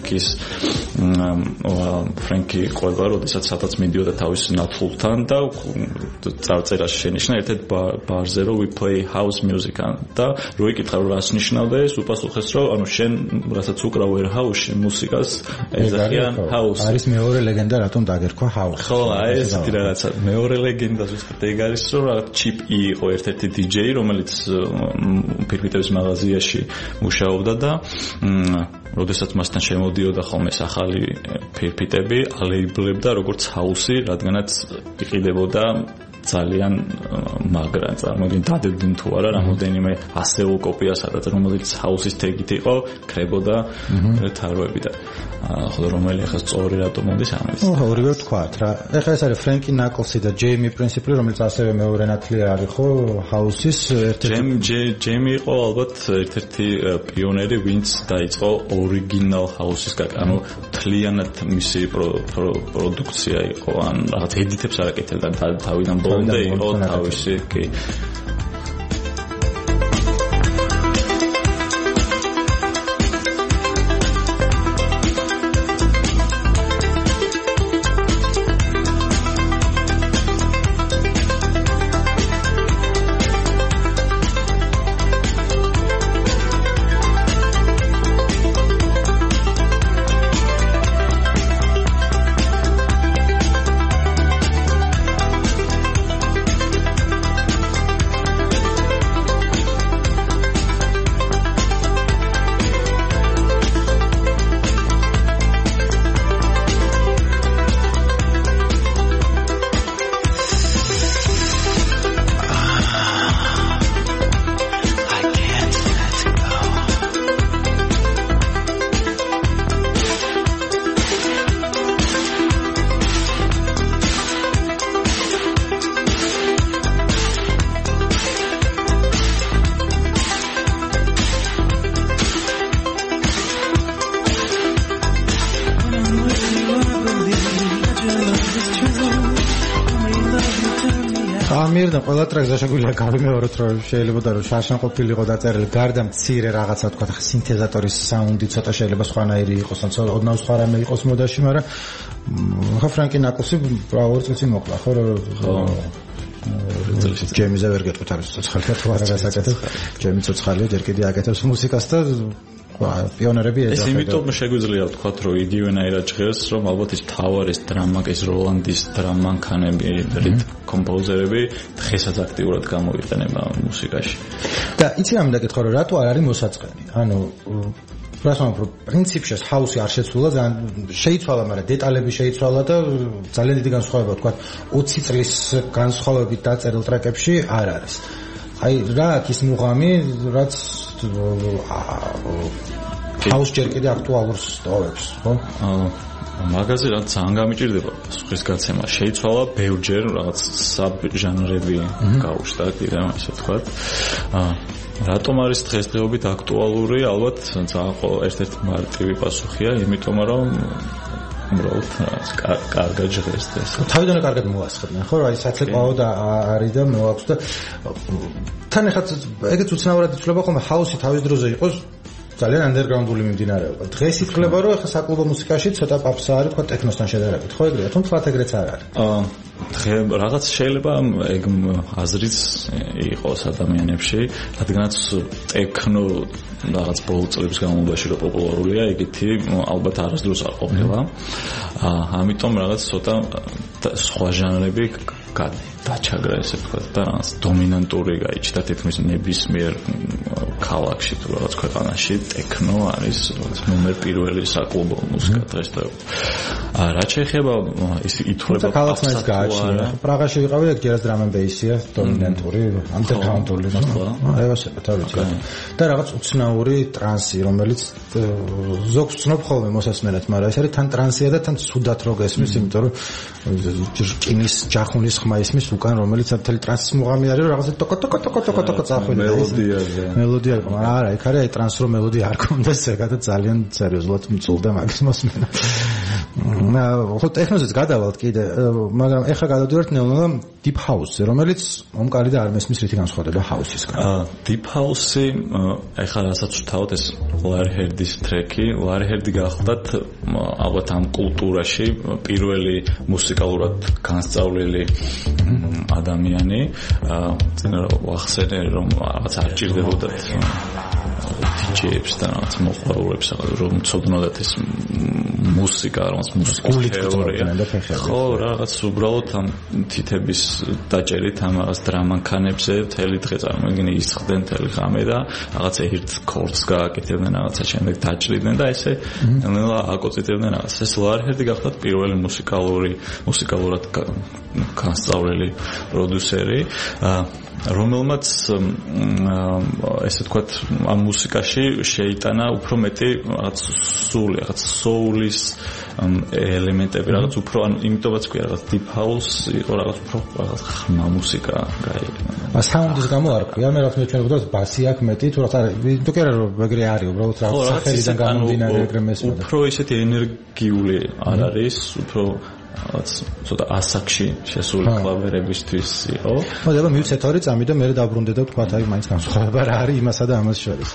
ფრენკი ყובה, როდესაც სადაც მიდიოდა თავის ნათლულთან და წარწერაში შენიშნა ერთ-ერთ ბარზე რომ we play house music და რო იკითხა რომ რას ნიშნავდა ეს, უპასუხეს რომ ანუ შენ რასაც უკრავ house-ში მუსიკას ეძახიან house. არის მეორე ლეგენდა რატომ დაგერქვა house. ხო, აი ეს რაღაცა მეორე ლეგენდა ზუსტად ეგ არის რომ რაღაც Chip E იყო ერთ-ერთი DJ, რომელიც ფირფიტების მაღაზიაში მუშაობდა და როდესაც მასთან შემოდიოდა ხოლმე ახალი ფირფიტები, ალეიბლებდა როგორც house-ი, რადგანაც იყიდებოდა ძალიან მაგრა, წარმოგიდგენთ დადებდნენ თუ არა რამოდენიმე ასეულ კოპია სადაც რომელიც house-ის თეგით იყო, ქრებოდა თაროები და ხო რომელი ახლა სწორი რატომ მოდის ამის. ხო, ორივე ვთქვათ რა. ეხლა ეს არის Frankie Knuckles-ი და Jamie Principle, რომელიც ასევე მეორე ნათლია არის ხო house-ის ერთ-ერთი Jamie იყო ალბათ ერთ-ერთი პიონერი, ვინც დაიწყო ორიგინალ house-ის ანუ თლიანად მისი პროდუქცია იყო, ან რაღაც ედიტებს არ აკეთებდა თავიდან ბოლომდე იყო თავისი კი. ამირდა ყველა ტრეკს შეგვიძლია გავიმეოროთ რომ შეიძლება რომ შარშან ყოფილიყო დაწერილი გარდა მცირე რაღაცა თქვა სინთეზატორის საუნდი ცოტა შეიძლება სხვანაირი იყოს ან ოდნავ სხვა რამე იყოს მოდაში მაგრამ ხო ფრანკი ნაკუსი ორი წუთი მოკლა ხო ჯემიზე ვერ გეტყვით არის ცოცხალია თუ არა გასაკეთებ ჯემი ცოცხალია ჯერ კიდე აკეთებს მუსიკას და პიონერები ეს იმიტომ შეგვიძლია ვთქვათ რომ იგივენაირად ჟღერს რომ ალბათ ის თავარის დრამაკის როლანდის დრამანქანები რიტმ კომპოზერები დღესაც აქტიურად გამოიყენება მუსიკაში და იცი რამე დაგეთხო რომ რატო არ არის მოსაწყენი ანუ პრასმან პრინციპში ჰაუსი არ შეცვლა ძალიან შეიცვალა მაგრამ დეტალები შეიცვალა და ძალიან დიდი განსხვავება ვთქვათ 20 წლის განსხვავებით დაწერილ ტრეკებში არ არის აი რა აქვს ის მუღამი რაც ჰაუს ჯერ კიდე აქტუალურს ტოვებს ხო მაგაზე რა ძალიან გამიჭირდება სხვის გაცემა შეიცვალა ბევრჯერ რაღაც საბჟანრები გაუჩნდა კიდე ასე ვთქვათ რატომ არის დღესდღეობით აქტუალური ალბათ ძალიან ერთ-ერთი მარტივი პასუხია იმიტომ რომ უბრალოდ კარგად ჟღერს ეს თავიდანვე კარგად მოასხდნენ ხო რა ის საცეკვაო და არის და მოაქვს და თან ეხლა ეგეც უცნაურად იცვლება ხოლმე ჰაუსი თავის დროზე იყოს ძალიან ანდერგრაუნდული მიმდინარეობა დღეს ითვლება რომ ეხლა საკლუბო მუსიკაში ცოტა პაპსა არის თქვა ტექნოსთან შედარებით ხო ეგრეა თუმცა ეგრეც არ არის რაღაც შეიძლება ეგ აზრიც იყოს ადამიანებში რადგანაც ტექნო რაღაც ბოლო წლების განმავლობაში რო პოპულარულია ეგეთი ალბათ არასდროს არ ყოფილა ამიტომ რაღაც ცოტა სხვა ჟანრები დაჩაგრა ესე ვთქვათ და რაღაც დომინანტური გაიჩნდა თითქმის ნებისმიერ ქალაქში თუ რაღაც ქვეყანაში ტექნო არის ნომერ პირველი საკლუბო მუსიკა დღესდღეობით რაც შეეხება ის ითვლება ქალაქს გააჩნია პრაღაში ვიყავი და ჯერაც drum and bass-ია დომინანტური ანდერგრაუნდული აევასება თავი და რაღაც უცნაური ტრანსი რომელიც ზოგს ცნობ ხოლმე მოსასმენად მაგრამ ეს არის თან ტრანსია და თან სუდათ რო გესმის იმიტომ რომ ჭინის ჯახუნის ხმა ისმის უკან რომელიც მთელი ტრანსის მუღამი არის რომ რაღაცა ტოკო წახვიდა მელოდია მაგრამ არა იქ არის აი ტრანს რო მელოდია არ კონდეს ეგადა ძალიან სერიოზულად მწულდა მაგის მოსმენა ხო ტექნოზეც გადავალთ კიდე მაგრამ ეხლა გადავდივართ ნელ-ნელა deep house-ზე რომელიც მომკალი და არ მესმის რითი განსხვავდება house-ისგან deep house-ი ეხლა რასაც ვთავთ ეს Larry Heard-ის ტრეკი Larry Heard-ი გახლდათ ალბათ ამ კულტურაში პირველი მუსიკალურად განსწავლილი ადამიანი წინა ვახსენე რომ რაღაც არ ჭირდებოდათ DJ-ებს და რაღაც მოყვარულებს რომ ცოდნოდათ ეს მუსიკა რაღაც მუსიკის თეორია ხო რაღაც უბრალოდ ამ თითების დაჭერით ამ რაღაც დრამანქანებზე მთელი დღე წარმოგიდგენთ ისხდნენ მთელი ღამე და რაღაც ერთ კორდს გააკეთებდნენ რაღაცა შემდეგ დაჭრიდნენ და ესე ნელა აკოცებდნენ რაღაც ეს Larry Heard-ი გახლდათ პირველი მუსიკალურად განსწავლილი პროდიუსერი რომელმაც ესე ვთქვათ ამ მუსიკაში შეიტანა უფრო მეტი რაღაც სული, რაღაც soul-ის ელემენტები, რაღაც უფრო ან იმიტომაც ქვია რაღაც deep house იყო რაღაც უფრო რაღაც ხმა მუსიკა გაიგო. საუნდის გამო არ ქვია, მე რაღაც მეჩვენებოდა ბასი აქვს მეტი, თუ რაღაც არის, თუ კი არა რომ ეგრე არის, უბრალოდ რაღაც სახელიდან გამომდინარე ეგრე მესმოდა. უფრო ისეთი ენერგიული არ არის, უფრო რაღაც ცოტა ასაკში შესული კლავერებისთვის იყო. მოდი მივცეთ ორი წამი და მე დაბრუნდე და თქვა აი მაინც განსხვავება რა არის იმასა და ამას შორის.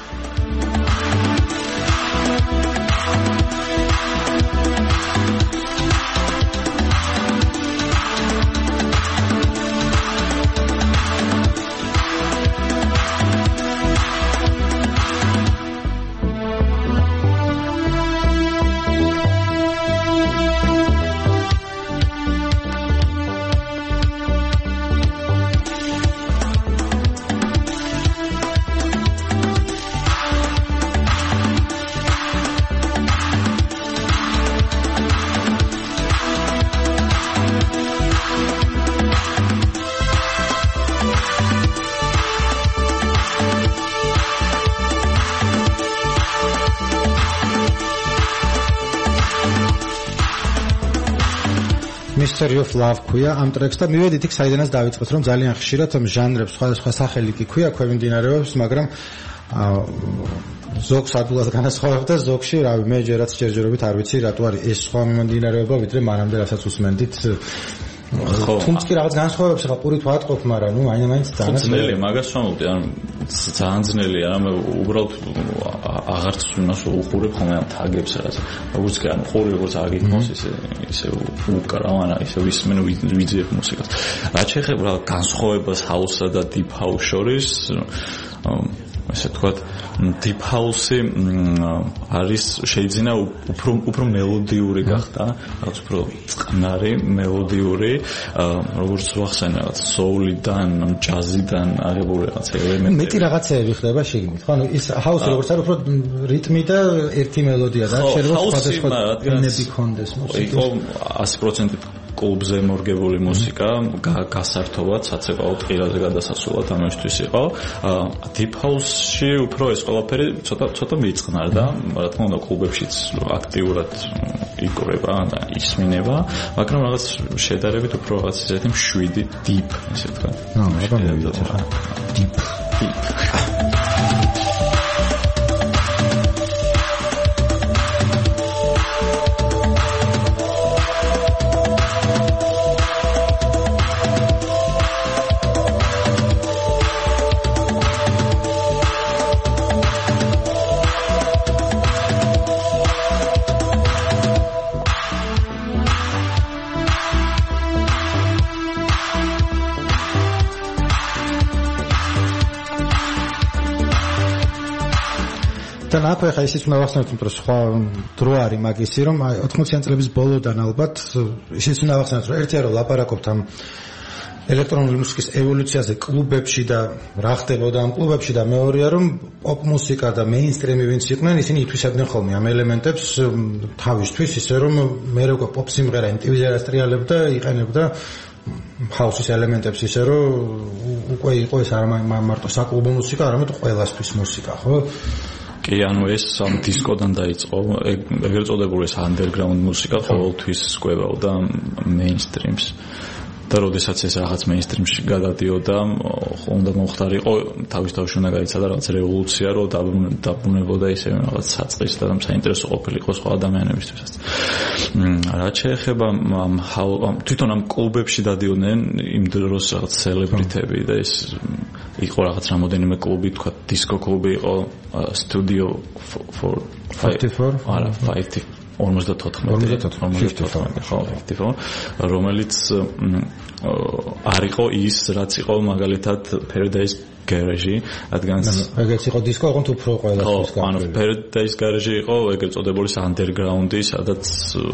Mystery of Love ქვია ამ ტრეკს და მივედით იქ საიდანაც დავიწყოთ რომ ძალიან ხშირად ჟანრებს სხვადასხვა სახელი კი ქვია ქვემდინარეობს მაგრამ ზოგს ადულად განასხვავებთ და ზოგში რავი მე ჯერაც ჯერჯერობით არ ვიცი რატო არის ეს სხვა მიმდინარეობა ვიდრე მანამდე რასაც უსმენდით თუმცა კი რაღაც განსხვავებებს ახლა პურით ვატყობ, მაგრამ მაინც ძნელია მაგას ვამბობდი, ძალიან ძნელია, უბრალოდ აღარც იმას უყურებ ხოლმე ამ თაგებს რაც. როგორც კი ხური როგორც აგიქმოს ისე უკრავან, ისე ვისმენ ვიძიებ მუსიკას. რაც შეეხება განსხვავებას house-სა და deep house შორის, ესე თქვათ, deep house-ი არის შეიძლება უფრო მელოდიური გახდა, რაღაც უფრო წყნარი, მელოდიური, როგორც ვახსენე, რაღაც soul-დან, jazz-დან აღებული რაღაც ელემენტები. მეტი რაღაცეები ხდება შიგნით, ხო? ის house-ი როგორც არის, უფრო რიტმი და ერთი მელოდია და შეიძლება სხვადასხვა ენები ქონდეს მუსიკას. იყო 100% კლუბზე მორგებული მუსიკა, გასართობად, საცეკვაო ტყირაზე გადასასვლელად ამისთვის იყო. Deep House-ში უფრო ეს ყველაფერი ცოტა მიწნარდა, რა თქმა უნდა, კლუბებშიც აქტიურად იკვრება და ისმინება, მაგრამ რაღაც შედარებით უფრო რაღაც ისეთი მშვიდი deep, ესე თქვა. აბა მოვიდეთ ახლა. Deep. თან აქვე ხა ისიც უნდა ვახსენოთ, რომ სხვა დრო არის მაგისი, რომ 80-იან წლების ბოლოდან ალბათ ისიც უნდა ვახსენოთ, რომ ერთია რომ ლაპარაკობთ ამ ელექტრონული მუსიკის ევოლუციაზე კლუბებში და რა ხდებოდა ამ კლუბებში და მეორეა რომ პოპ მუსიკა და მეინსტრიმი ვინც იყვნენ, ისინი ითვისებდნენ ხოლმე ამ ელემენტებს თავისთვის, ისე რომ მე როგორ პოპ სიმღერა ინტივიზიასტრიალებდა, იყენებდა house-ის ელემენტებს ისე რომ უკვე იყო ეს არა მარტო საკლუბო მუსიკა, არამედ ყველასთვის მუსიკა, ხო? კი, ანუ ეს ამ დისკოდან დაიწყო, ეგრეთ წოდებული ეს underground მუსიკა ყოველთვის სკვებავდა mainstreams. და როდესაც ეს რაღაც mainstream-ში გადადიოდა, უნდა მომხდარიყო, თავის-თავში უნდა გაიცადა რაღაც რევოლუცია, რომ დაბრუნებოდა ისე რაღაც საწყის და საინტერესო ყოფილიყო სხვა ადამიანებისთვისაც. რაც შეეხება თვითონ ამ კლუბებში დადიოდნენ იმ დროს რაღაც celebrity-ები და ეს იყო რაღაც რამოდენიმე კლუბი, თქვა disco კლუბი იყო, Studio 54, არა 54, რომელიც არ იყო ის, რაც იყო მაგალითად Paradise Garage-ი, რადგან ეგეც იყო დისკო, ოღონდ უფრო ყველასთვის გაყრა. ანუ Paradise Garage-ი იყო ეგრეთ წოდებული underground-ი, სადაც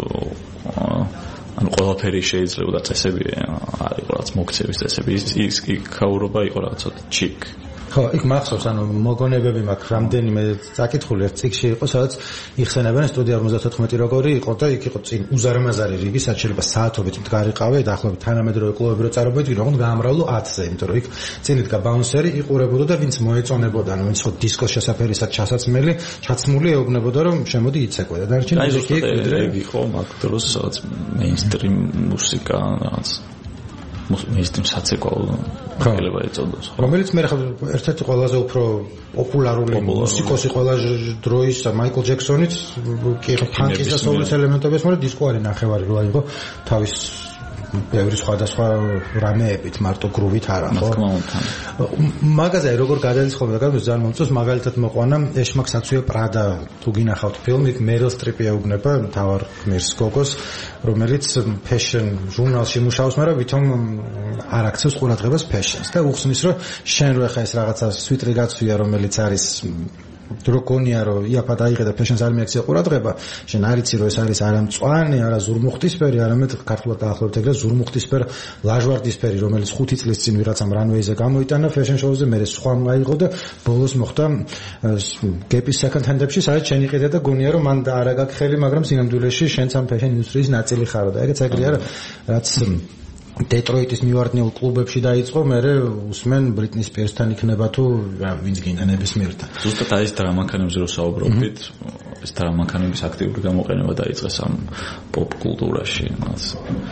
ანუ ყველაფერი შეიძლება წესები არ იყო რაც მოქცევის წესები, ის იქაურობა იყო რაღაც chic. ხო, იქ მახსოვს, ანუ მოგონებები მაქვს რამდენიმე წაკითხული ერთ წიგნში იყო, სადაც იხსენებენ სტუდია 54 როგორი იყო და იქ იყო წინ უზარმაზარი რიგი, სადაც შეიძლება საათობით მდგარიყავე, დაახლოებით თანამედროვე კლუბები რო წარმოგვიდგინო, ოღონდ გაამრავლო 10-ზე, იმიტომ რომ იქ წინ იდგა ბაუნსერი, იყურებოდა და ვინც მოეწონებოდა, ანუ ვინც ხო დისკოს შესაფერისად ჩაცმული ეუბნებოდა, რომ შემოდი იცეკვე და დარჩენილი ეგ იყო მაგ დროს სადაც mainstream მუსიკა რაღაც mainstream საცეკვაო ხელება ეწოდოს. რომელიც მე ხარ ერთ-ერთი ყველაზე უფრო პოპულარული მუსიკოსი ყველა დროის მაიკლ ჯექსონიც კი ფანკის და სოულის ელემენტებს, მაგრამ დისკო არის ნახევარი რა იყო თავის ბევრი სხვადასხვა რამეებით, მარტო გრუვით არა, ხო? მაგაზე როგორ გადადის ხოლმე და გამოს ძალიან მომწონს, მაგალითად მოყვანა ეშმაკსაცუე პრადა, თუ გინახავთ ფილმი, მერილ სტრიპი ეუბნება მთავარ გმირს გოგოს, რომელიც fashion ჟურნალში მუშაობს, მაგრამ ვითომ არ აქცევს ყურადღებას fashion-ს და უხსნის, რომ შენ რო ხა ეს რაღაცა სვიტრი გაცვია, რომელიც არის დროკონია რო იაფა დაიღე და ფეშენს არ მიაქცია ყურადღება, შენ არ იცი რომ ეს არის არა მწვანე, არა ზურმუხტისფერი, არამედ ქართულად დაახლოებით ეგრე ზურმუხტისფერ ლაჟვარდისფერი, რომელიც 5 წლის წინ ვიღაცამ რანვეიზე გამოიტანა ფეშენ შოუზე, მე სხვა მაიღო და ბოლოს მოხდა გეპის second hand-ებში, სადაც შენ იყიდე და გონია რომ მან და არა გაქვს ხელი, მაგრამ სინამდვილეში შენც ამ ფეშენ ინდუსტრიის ნაწილი ხარო და ეგეც ეგრეა რაც დეტროიტის მივარდნილ კლუბებში დაიწყო, მე უსმენ ბრიტნი სპირსთან იქნება თუ ვინც გინდა ნებისმიერთან. ზუსტად ეს დრამანქანებზე რო საუბრობთ, ეს დრამანქანების აქტიური გამოყენება დაიწყეს ამ პოპ კულტურაში,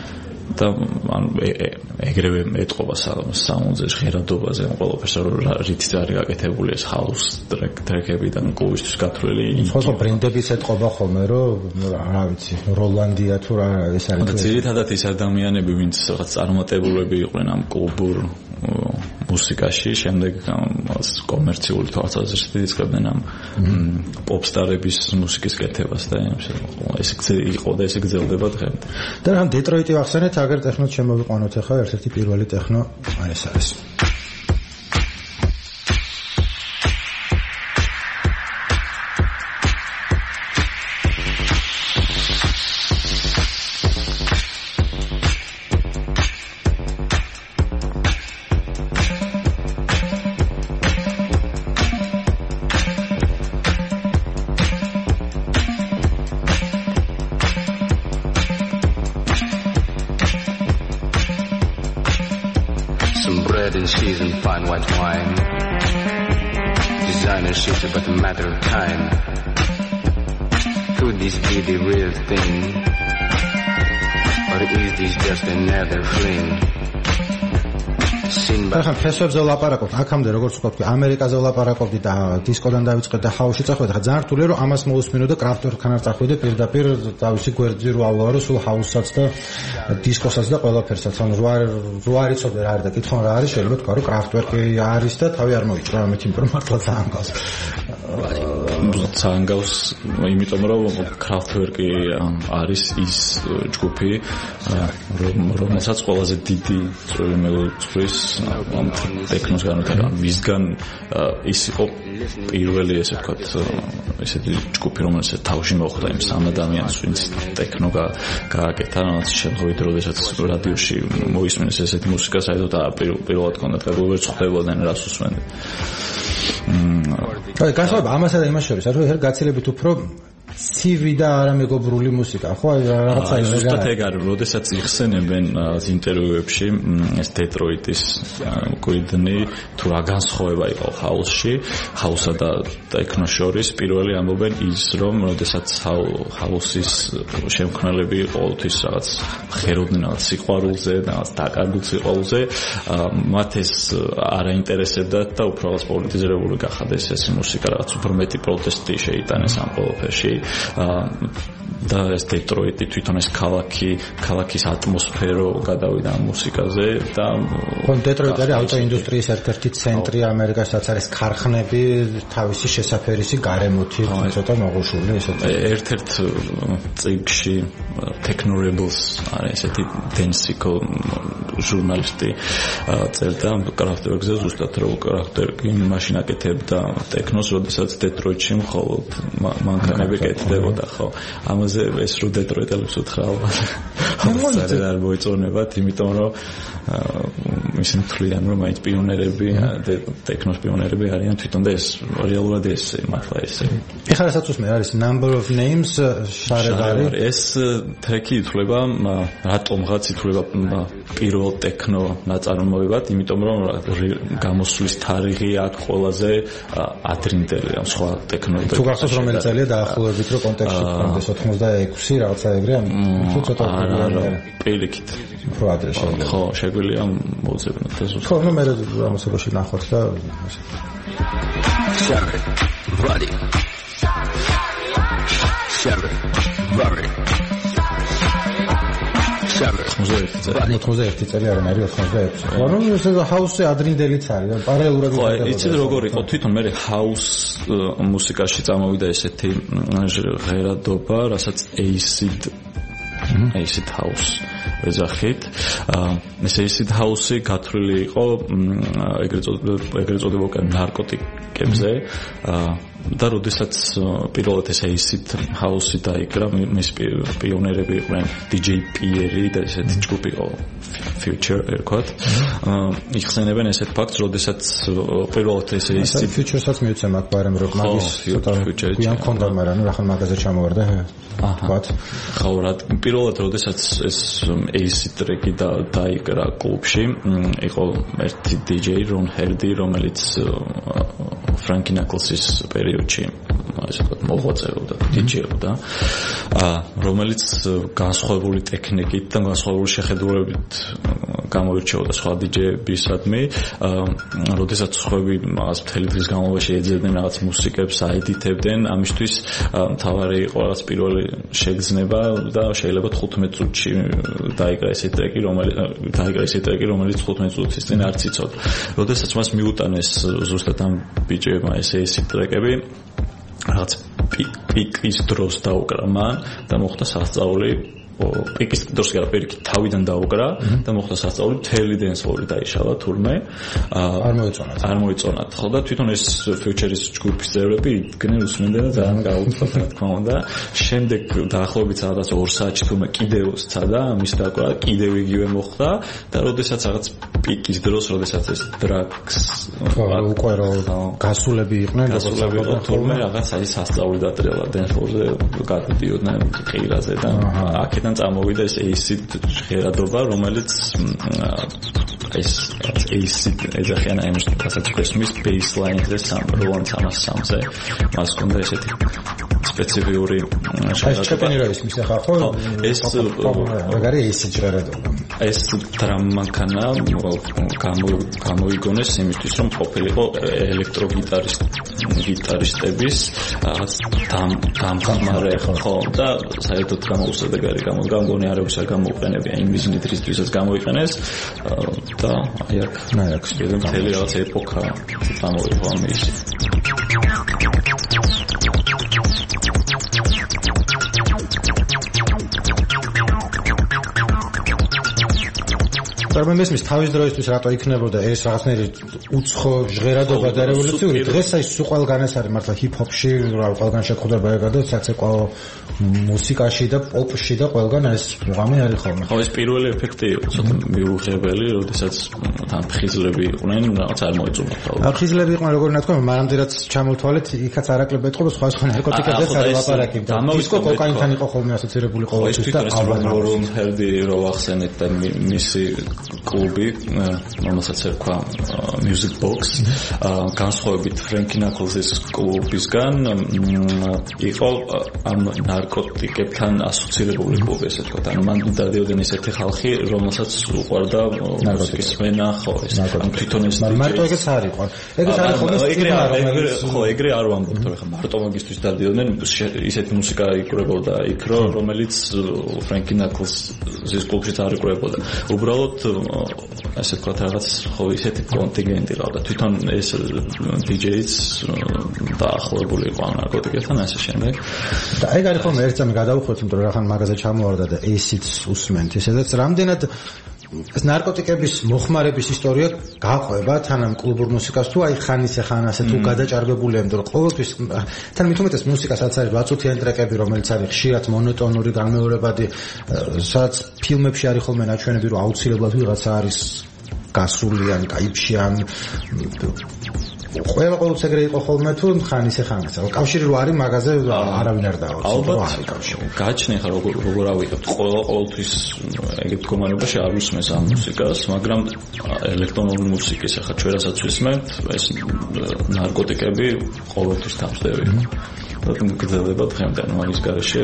და ანუ ეგრევე ეთყობა საუნდზე, ჟღერადობაზე, ყველაფერს რითიც არის გაკეთებული ეს house track-ები და კლუბისთვის გათვლილი. ხო, ბრენდებიც ეთყობა ხოლმე, რომ რა ვიცი, როლანდია თუ რა ეს არის. ძირითადად ის ადამიანები, ვინც რაღაც წარმატებულები იყვნენ ამ კლუბურ მუსიკაში, შემდეგ კომერციული თვალსაზრისით იწყებდნენ ამ პოპსტარების მუსიკის კეთებას და ეს იყო და ესე გრძელდება დღემდე. და რამ დეტროიტი ვახსენეთ, აგერ ტექნოს შემოვიყვანოთ ახლა ერთ-ერთი პირველი ტექნო ეს არის. But a matter of time. Could this be the real thing? Or is this just another fling? ახლა ფესვებზე ვლაპარაკობთ, აქამდე როგორც ვთქვი, ამერიკაზე ვლაპარაკობდი და დისკოდან დავიწყეთ და ჰაუსში წახვედი. ხა ძალიან რთულია რომ ამას მოусმინო და კრაფტვერკთან წახვედი პირდაპირ თავისი გვერდზე რო ავარო სულ ჰაუსსაც და დისკოსაც და ყველაფერსაც. ანუ რო არ იცოდე რა არის და კითხონ რა არის, შეიძლება თქვა რომ კრაფტვერკი არის და თავი არ მოიჭრა ამით, იმიტომ რომ მართლა ძალიან გავს. ძალიან გავს, იმიტომ რომ კრაფტვერკი არის ის ჯგუფი, რომელსაც ყველაზე დიდი წვლილი მეუძღვის ამ ტექნოს განვითარება. მისგან ის იყო პირველი, ესე ვთქვათ, ესეთი ჯგუფი, რომელიც თავში მოხვდა იმ სამ ადამიანს, ვინც ტექნო გააკეთა, რაღაც შემთხვევით, როდესაც რადიოში მოისმენეს ესეთი მუსიკა, საერთოდ პირველად კონდათ როგორ ხვდებოდნენ რას უსმენდნენ. აი, გასაუბრება ამასა და იმას შორის, რომ ერთ გაცილებით უფრო CV და არამეგობრული მუსიკა, ხო? აი რაღაცა ის ზუსტად ეგ არის, როდესაც იხსენებენ ინტერვიუებში ეს დეტროიტის გვიდნი თუ რა განსხვავება იყო ჰაუსში, ჰაუსსა და ტექნოს შორის, პირველი ამბობენ ის, რომ როდესაც ჰაუსის შემქმნელები ყოველთვის რაღაც ხეროდნენ რაღაც სიყვარულზე, რაღაც დაკარგულ სიყვარულზე, მათ ეს არ აინტერესებდათ და უფრო რაღაც პოლიტიზირებული გახადეს ეს მუსიკა, რაღაც უფრო მეტი პროტესტი შეიტანეს ამ ყველაფერში. და ეს დეტროიტი თვითონ ეს ქალაქის ატმოსფერო გადავიდა ამ მუსიკაზე და დეტროიტი არის ავტოინდუსტრიის ერთ-ერთი ცენტრი ამერიკასაც არის ქარხნები თავისი შესაფერისი გარემოთი ცოტა მოღუშული ესეთი ერთ-ერთ წიგში Technorebels არის ესეთი დენსიკო ჟურნალისტი წერდა კრაფტვერკზე ზუსტად რომ კრაფტვერკი მაშინ აკეთებდა ტექნოს, როდესაც დეტროიტში მხოლოდ მანქანები კეთდებოდა, ხო? ამაზე ეს რო დეტროიტელებს უთხრავა. ამაზე არ მოიწონებათ, იმიტომ რომ ისინი თვლიან რომ აი პიონერები, ტექნოს პიონერები არიან თვითონ და ეს რეალურად ეს მართლა ესე. ეხლა რასაც უსმენ არის Number of Names შარევარი. ეს ტრეკი ითვლება რატომღაც ითვლება პირველ ტექნო ნაწარმოებად, იმიტომ რომ გამოსვლის თარიღი აქ ყველაზე ადრინდელი ამ სხვა ტექნოებთან. თუ გახსოვს რომელი წელია დაახლოებით რომ კონტექსტში კონდეს 86 რაღაცა ეგრე ამ თუ ცოტა პირიქით უფრო ადრე შეიძლება. ხო, შეგვიძლია მოუძებნოთ ეს. ხო, ნუ მე ამასობაში ნახოთ და Shabby, Roddy. Shabby, Roddy. Shabby. 91 წელი არ არის 86. ხო, ნუ ეს ჰაუსი ადრინდელიც არის, პარალელურად ხო, იცით როგორ იყო თვითონ მე ჰაუს მუსიკაში წამოვიდა ესეთი ჟღერადობა, რასაც acid house ეძახით. ეს acid house-ი გათვლილი იყო ეგრეთ წოდებულ ნარკოტიკებზე და როდესაც პირველად ეს acid house-ი დაიკრა, მის პიონერები იყვნენ DJ Pierre და ესეთი ჯგუფი იყო Future ერქვათ. იხსენებენ ესეთ ფაქტს, როდესაც პირველად ეს Future-საც მივცემ აქ ბარემ რომ მაგის ცოტა გვიან ქონდა, მაგრამ ახლა მაგაზე ჩამოვარდა. აჰა. ხო, რა პირველად როდესაც ეს AC ტრეკი დაიკრა კლუბში, იყო ერთი DJ Ron Hardy, რომელიც Frankie Knuckles-ის პერიოდში ასე ვთქვათ მოღვაწეობდა, DJ-ობდა, რომელიც განსხვავებული ტექნიკით და განსხვავებული შეხედულებით გამოირჩეოდა სხვა DJ-ბისადმი, როდესაც სხვები მაგას მთელი დღის განმავლობაში ეძებდნენ რაღაც მუსიკებს, აედიტებდნენ, ამისთვის მთავარი იყო რაღაც პირველი შეგრძნება და შეიძლება 15 წუთში დაიკრა ესე ტრეკი, რომელიც 15 წუთის წინ არც იცოდა. როდესაც მას მიუტანეს ზუსტად ამ ბიჭებმა ეს ტრეკები, რაღაც პიკის დროს დაუკრა მან და მოხდა სასწაული პიკის დროს კი არა პირიქით თავიდან დაუკრა და მოხდა სასწაული მთელი დენსფლორი დაიშალა თურმე არ მოიწონათ ხო და თვითონ ეს Future-ის ჯგუფის წევრები იდგნენ უსმენდნენ და ძალიან გაუცხოთ რა თქმა უნდა შემდეგ დაახლოებით რაღაც 2 საათში თურმე კიდევ სცადა ამის დაკვრა კიდევ იგივე მოხდა და როდესაც რაღაც პიკის დროს როდესაც ეს drugs უკვე რომ გასულები იყვნენ თურმე რაღაც აი სასწაული დატრიალა დენსფლორზე გადადიოდნენ ყირაზე და აქედან წამოვიდა ეს AC ჟღერადობა, რომელიც ეს AC ეძახიან ამ გასაცდომის baseline-ზე Roland 303-ზე მას ჰქონდა ესეთი სპეციფიური შეხედვები რა ის მის ახლა ხო ეს მაგარი AC ჟღერადობა ეს დრამმანქანა გამოიგონეს იმისთვის რომ ყოფილიყო ელექტროგიტარისტების დამხმარე ხო და საერთოდ გამოუსადეგარი გამოგონი არაფერს არ გამოუყენებია იმ მიზნითრისთვისაც გამოიყენეს და აი აქ მთელი რაღაც ეპოქა წამოვიდა ამის წარმომესმის თავის დროისთვის რატო იქნებოდა ეს რაღაცნაირი უცხო ჟღერადობა და რევოლუციური დღეს აი სულ ყველგან ეს არის მართლა ჰიპ-ჰოპში რა ყველგან შეხვდება ეგადო საცეკვაო მუსიკაში და პოპში და ყველგან ეს რამე არის ხოლმე ხო ეს პირველი ეფექტი იყო ცოტა მიუღებელი როდესაც თან ფხიზლები იყვნენ რაღაც არ მოიწონათ ხო ფხიზლები იყვნენ როგორ უნდა თქვა მანამდე რაც ჩამოვთვალეთ იქაც არაკლებ ეთყობა სხვა ნარკოტიკებზეც არის ლაპარაკი და დისკო კოკაინთან იყო ხოლმე ასოცირებული ყოველთვის და Ron Hardy რო ახსენეთ და მისი კლუბი რომელსაც ერქვა Music Box განსხვავებით Frankie Knuckles-ის კლუბისგან იყო ამ ნარკოტიკებთან ასოცირებული კლუბი ესე ვთქვათ ანუ მან დადიოდნენ ესეთი ხალხი რომელსაც უყვარდა მუსიკის მენა ხო ეს ამ თვითონ ეს მარტო ეგეც არ იყო ეგეც არ იყო ხო ეგრე არ ვამბობ თორე ხა მარტო მაგისთვის დადიოდნენ ისეთი მუსიკა იკვრებოდა იქ რომელიც Frankie Knuckles-ის კლუბშიც არ იკვრებოდა უბრალოდ ასე ვთქვათ რაღაც ხო ისეთი კონტინგენტი ყავდა თვითონ ეს DJ-ს დაახლოებული იყო ნარკოტიკებთან ასე შემდეგ და ეგ არის ხოლმე ერთ წამი გადავუხვევთ იმიტომ რომ რახან მაგაზე ჩამოვარდა და AC-ც უსმენთ ესედაც რამდენად ეს ნარკოტიკების მოხმარების ისტორია გაყვება თანამ კლუბურ მუსიკას თუ აი ხანისე ხანასე თუ გადაჭარბებულია იმიტომ რომ ყოველთვის თან მithumetes მუსიკას რაც არის 20 წუთიანი ტრეკები რომელიც არის ხშირად მონოტონური განმეორებადი სადაც ფილმებში არის ხოლმე ნაჩვენები რომ აუცილებლად ვიღაცა არის გასული ან кайფში ან ყოველთვის ეგრე იყო ხოლმე თუ ხანისე ხანასე კავშირი რო არის მაგაზე არავინ არ დაავალს ალბათ გაჩნია ხა როგორ ავიღებთ ყოველთვის ეგეთ მდგომარეობაში არ უსმენს ამ მუსიკას მაგრამ ელექტრონული მუსიკის ახლა ჩვენ რასაც ვისმენთ ეს ნარკოტიკები ყოველთვის თავსდები გრძელდება დღემდე მაგის გარეშე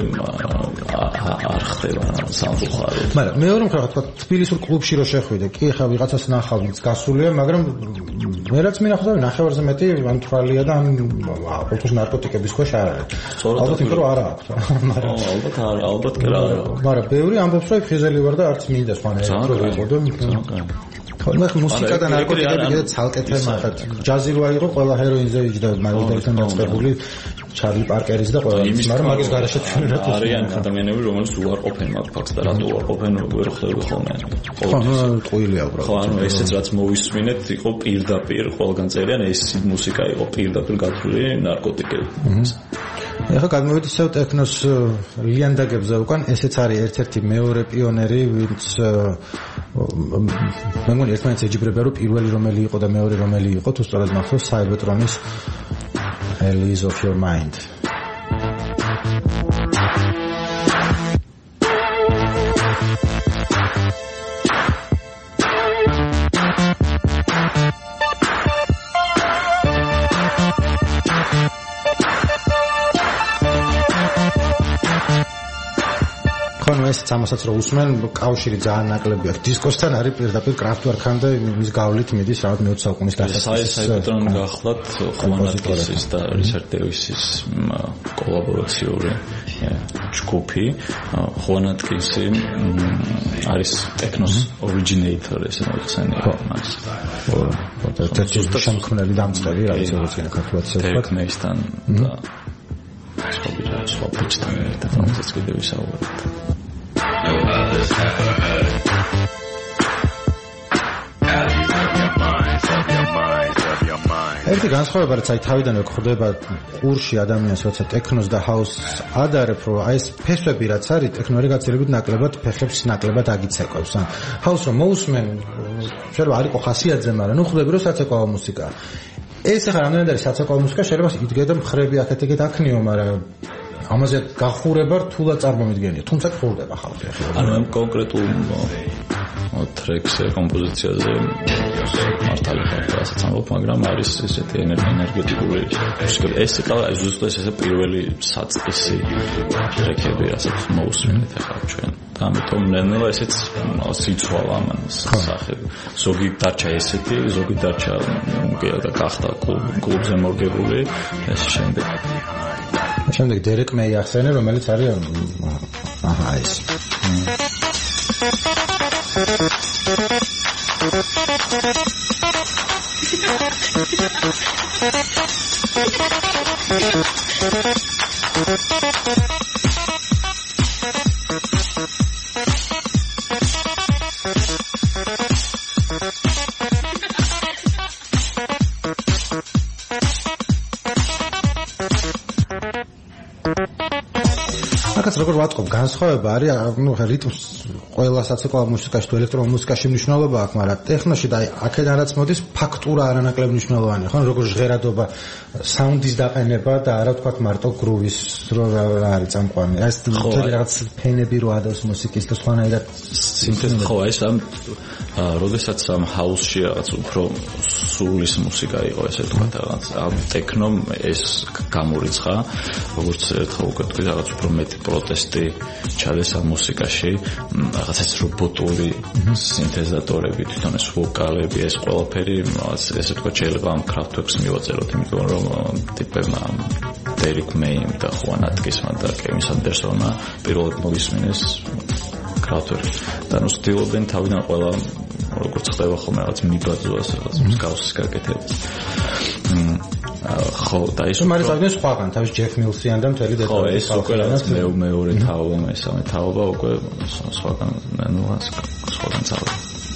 არ ხდება სამწუხაროდ მაგრამ მეორე მხრივ თქვა თბილისურ კლუბში რო შეხვიდე კი ხა ვიღაცას ნახავთ გასულია მაგრამ ვერაც მინახავდა ნახევარზე მეტი ან თვალია და ან ყოველთვის ნარკოტიკების ქვეშ არ არის ალბათ იმიტომ რომ არა აქვს მაგრამ ალბათ კი რა მაგრამ ბევრი ამბობს რომ ხიზელი ვარ და არც მინდა სხვანაირად რო ვიყოდო ხოლმე მუსიკა და ნარკოტიკები კიდე ცალკე თემა ხარ ჯაზი რო აიღო ყველა ჰეროინზე იჯდა მაგალითად დაწყებული ჩარლი პარკერის და ყველა მაგრამ მაგის გარეშე ჩვენ რა არიან ადამიანები რომელიც უარყოფენ მაგ ფაქტს და რატო უარყოფენ ვერ ხვდები ხოლმე ხო ტყუილია უბრალოდ ხო ანუ ესეც რაც მოვისმინეთ იყო პირდაპირ ყველგან წერიან ეს მუსიკა იყო პირდაპირ გათვლილი ნარკოტიკები ეხლა გადმოვიდეთ ისევ ტექნოს ლიანდაგებზე უკან ესეც არის ერთ-ერთი მეორე პიონერი ვინც მე მგონი ერთმანეთს ეჯიბრება რომ პირველი რომელი იყო და მეორე რომელი იყო თუ სწორად მახსოვს Cybertron-ის Alice of Your Mind. ეს ამასაც რო უსმენ კავშირი ძალიან ნაკლები აქვს დისკოსთან არის პირდაპირ Kraftwerk-ან და მის გავლით მიდის რაღაც მე-20 საუკუნის დასაწყისის Cybertron გახლავთ Juan და Richard Davis-ის კოლაბორაციული ჯგუფი Juan Atkins-ი არის ტექნოს originator ესე მოიხსენია მას ზუსტად შემქმნელი დამწყები რაც ეცენა ქართულად ტექნესთან და სხვა პიჩთან ერთად რომელსაც კიდე ვისაუბრებთ others ever heard. ერთი განსხვავება რაც აი თავიდანვე ხდება ყურში ადამიანს როცა ტექნოს და ჰაუსს ადარებ რომ აი ეს ფესვები რაც არის ტექნო არის გაცილებით ნაკლებად ფეხებს ნაკლებად აგიცეკვებს ან ჰაუს რომ მოусმენ შეიძლება არ იყო ხასიათზე მაგრამ ნუ ხვდები რომ საცეკვაო მუსიკა ეს ახლა რამდენად არის საცეკვაო მუსიკა შეიძლება იდგე და მხრები აქეთ-იქით აქნიო მაგრამ ამაზე გახურება რთულად წარმომიდგენია თუმცა ხურდება ხალხი ახლა ანუ ამ კონკრეტულ ტრეკზე კომპოზიციაზე მართალი ხარ რასაც ამბობ მაგრამ არის ესეთი ენერგეტიკული ეს იყო ზუსტად ესე პირველი საწყისი ტრეკები რასაც მოусმინეთ ახლა ჩვენ და ამიტომ ნელა ესეც სიცვალა ამან სახელი ზოგი დარჩა ესეთი ზოგი დარჩა და გახდა კლუბზე მორგებული ეს შემდეგ დერეკ მეი ახსენე რომელიც არის აჰა ეს როგორ ვატყობ განსხვავება არის ნუ რიტმს ყველა საცეკვაო მუსიკაში თუ ელექტრონულ მუსიკაში მნიშვნელობა აქვს მაგრამ ტექნოში და აქედან რაც მოდის ფაქტურა არანაკლებ მნიშვნელოვანია ხო როგორ ჟღერადობა საუნდის დაყენება და არა თქვა მარტო გრუვის რო რა არის წამყვანი ეს მთელი რაღაც ფენები რო ადავს მუსიკის და სხვანაირად სიმთეს ხო ეს ამ როდესაც ამ ჰაუსში რაღაც უფრო სულის მუსიკა იყო ესე თქვა რაღაც ამ ტექნომ ეს გამორიცხა როგორც ერთხელ უკვე თქვი რაღაც უფრო მეტი პროტესტი ჩადეს ამ მუსიკაში რაღაც ეს რობოტული სინთეზატორები თვითონ ეს ვოკალები ეს ყველაფერი ესე თქვა შეიძლება ამ Kraftwerk-ს მივაწეროთ იმიტომ რომ ტიპებმა Derek May და Juan Atkins-მა და Kevin Sandersonმა პირველად მოვისმინეს Kraftwerk და ნუ სტილობენ თავიდან ყველა როგორც ხდება ხოლმე რაღაც მიბაძვას რაღაც მსგავსის გაკეთებას ხო და ის მაგრამ თავიდან სხვაგან თავის Jeff Mills-იან და მთელი ხო ეს უკვე რაღაც მეორე თაობა მესამე თაობა უკვე სხვაგან ნუ სხვაგან წავა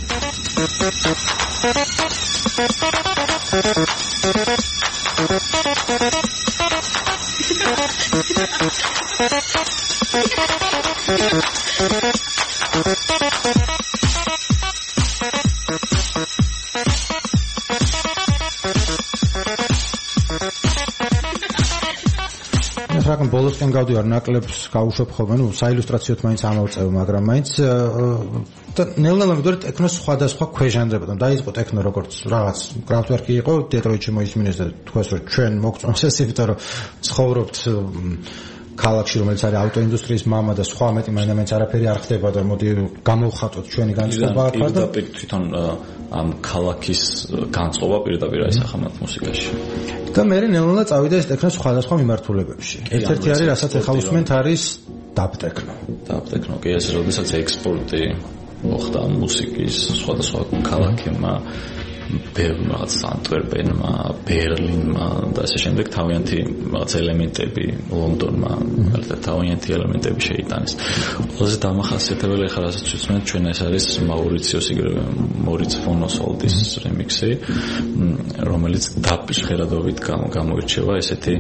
რაგან ბოლოსკენ გავდივარ ნაკლებს გავუშვებ ხოლმე ნუ საილუსტრაციოდ მაინც ამოვწევ მაგრამ მაინც და ნელ-ნელა მივდივარ ტექნოს სხვადასხვა ქვეჟანრებად დაიწყო ტექნო როგორც რაღაც Kraftwerk-ი იყო დეტროიტში მოისმინეს და თქვას რომ ჩვენ მოგწონს ეს იმიტომ რომ ცხოვრობთ ქალაქში რომელიც არის ავტოინდუსტრიის мама და სხვა მეტი მაინც არაფერი არ ხდება და მოდი გამოვხატოთ ჩვენი განწყობა აქ და თვითონ ამ ქალაქის განწყობა პირდაპირ არის ახამათ მუსიკაში და მე ნელ-ნელა წავიდა ეს ტექნო სხვადასხვა მიმართულებებში ერთ-ერთი არის რასაც ახლა უსმენთ არის dub techno კი ეს როდესაც ექსპორტი მოხდა მუსიკის სხვადასხვა ქალაქებმა ბევრად ანტვერპენმა, ბერლინმა და ასე შემდეგ თავიანთი რაღაც ელემენტები ლონდონმა, ერთად თავიანთი ელემენტები შეიტანეს. ყველაზე დამახასიათებელი ახლა რასაც ვისმენთ ჩვენ ეს არის მორიც ფონ ოსვალდის რემიქსი, რომელიც დაბის ხერადობით გამოირჩევა ესეთი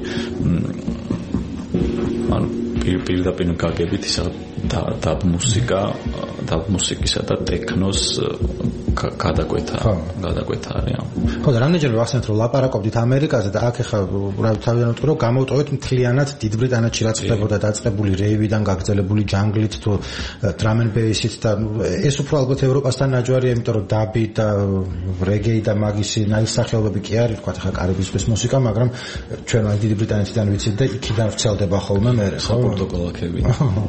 ანუ პირდაპირ გაგებით ისა დაბ მუსიკა და მუსიკისა და ტექნოს გადაკვეთა არის. ხო და რამდენჯერ ვახსენეთ რომ ლაპარაკობდით ამერიკაზე და აქ ახლა თავიანთი რომ გამოვტოვეთ მთლიანად დიდ ბრიტანეთში რაც ხდებოდა დაწყებული რეივიდან გაგრძელებული ჯანგლით თუ drum and bass-ით და ეს უფრო ალბათ ევროპასთან ნაჯვარია, იმიტომ რომ დაბი და რეგეი და მაგისი ნაირსახეობები კი არის, თქვა ახლა კარიბის ზღვის მუსიკა, მაგრამ ჩვენ აი დიდი ბრიტანეთიდან ვიცით და იქიდან ვრცელდება ხოლმე მერე, ხო? პორტოკოლაკები.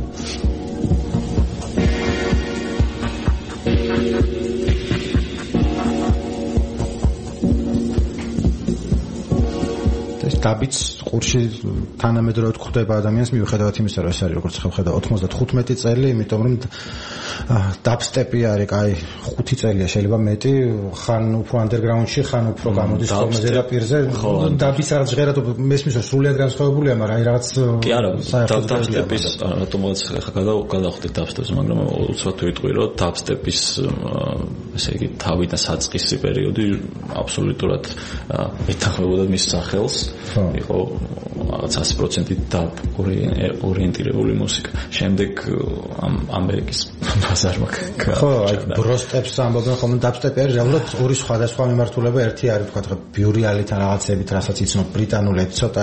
დაბიც ყურში თანამედროვედ გვხვდება ადამიანს მიუხედავად იმისა, რომ ეს არის როგორც ხედავ 95 წელი, იმიტომ რომ დაბსტეპი არის, აი 5 წელია შეიძლება მეტი, ხან უფრო ანდერგრაუნდში, ხან უფრო გამოდის ხოლმე ზედაპირზე. დაბიც რაღაც ჟღერად მესმის რომ სრულიად განსხვავებულია, მაგრამ აი რაღაც კი არა, დაბსტეპის რატომღაც ხა გადავხვდით დაბსტეპს, მაგრამ უცბად ვიტყვი, რომ დაბსტეპის ესე იგი თავიდან საწყისი პერიოდი აბსოლუტურად ეთანხმებოდა მის სახელს. იყო რაღაც 100% დაბ ორიენტირებული მუსიკა. შემდეგ ამერიკის ბაზარმა ხო, აი ბროსტეპს ამბობენ ხოლმე დაბსტეპი არის რეალურად ორი სხვადასხვა მიმართულება, ერთი არის თქვა ბიურიალით რაღაცებით, რასაც იცნობ ბრიტანულებს, ცოტა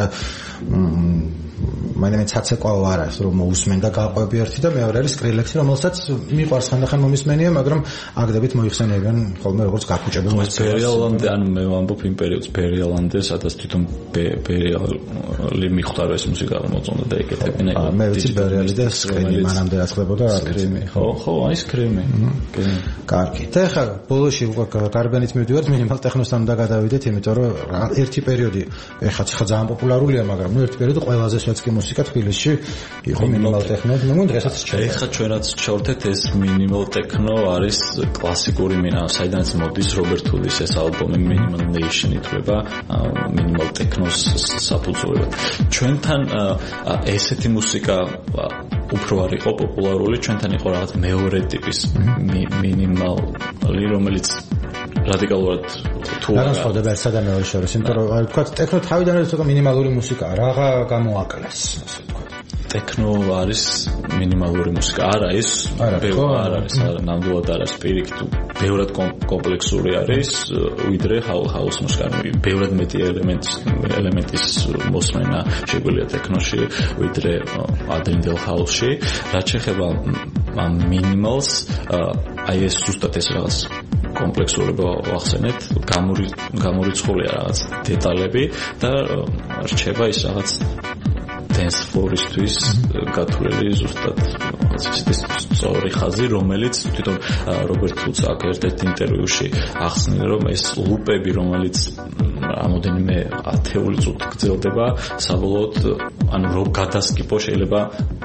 მაინც აცეკვაო არ არის რომ მოусმენ და გაყვები ერთი და მეორე არის სკრილექსი, რომელსაც მიყვარს ხანდახან მომისმენია, მაგრამ აგდებით მოიხსენებიან ხოლმე როგორც გაკუჭებელ ბერიალამდე, ანუ მე ვამბობ იმ პერიოდს ბერიალამდე, სადაც თვითონ ბერიალი მიხვდა ეს მუსიკა მოწონდა და ეკეთებინა. მე ვიცი ბერიალი და სკრიმი მანამდე რაც ხდებოდა სკრიმი. ხო, აი სკრიმი. კარგი. და ახლა ბოლოში გარბენით მივდივართ მინიმალ ტექნოსთან და გადავიდეთ, იმიტომ რომ ერთი პერიოდი ახლა ძალიან პოპულარულია, მაგრამ ნუ ერთი პერიოდი ყველაზე სვეტსკი მუსიკა თბილისში იყო მინიმალ ტექნო. მე მგონი დღესაც შეიძლება. ეხლა ჩვენ რაც ჩავერთეთ ეს მინიმალ ტექნო არის კლასიკური საიდანაც მოდის რობერტ ჰუდის ეს ალბომი Minimal Nation ითვლება მინიმალ ტექნოს საფუძველად. ჩვენთან ესეთი მუსიკა უფრო არ იყო პოპულარული, ჩვენთან იყო რაღაც მეორე ტიპის მინიმალი, რომელიც რადიკალურად თუ არა სხვადასხვა ერთსა და მეორე შორის, იმიტომ რომ აი თქვა ტექნო თავიდან არის ცოტა მინიმალური მუსიკა, რაღა გამოაკლეს, ასე ვთქვა. ტექნო არის მინიმალური მუსიკა, არა ის არ არის, ნამდვილად არ არის პირიქით, ბევრად კომპლექსური არის, ვიდრე house მუსიკა, ბევრად მეტი ელემენტის მოსმენა შეგვიძლია ტექნოში, ვიდრე adrenal house-ში. რაც შეეხება ამ მინიმალს, აი ეს ზუსტად ეს რაღაც კომპლექსურობა ვახსენეთ, გამორიცხულია რაღაც დეტალები და რჩება ის რაღაც dance floor-ისთვის გათვლილი ზუსტად ის სწორი ხაზი, რომელიც თვითონ რობერტ ჰუდს აქ ერთ-ერთ ინტერვიუში ახსნიდა, რომ ეს ლუპები, რომელიც რამოდენიმე ათეული წუთი გრძელდება, საბოლოოდ ანუ რო გადასკიპო შეიძლება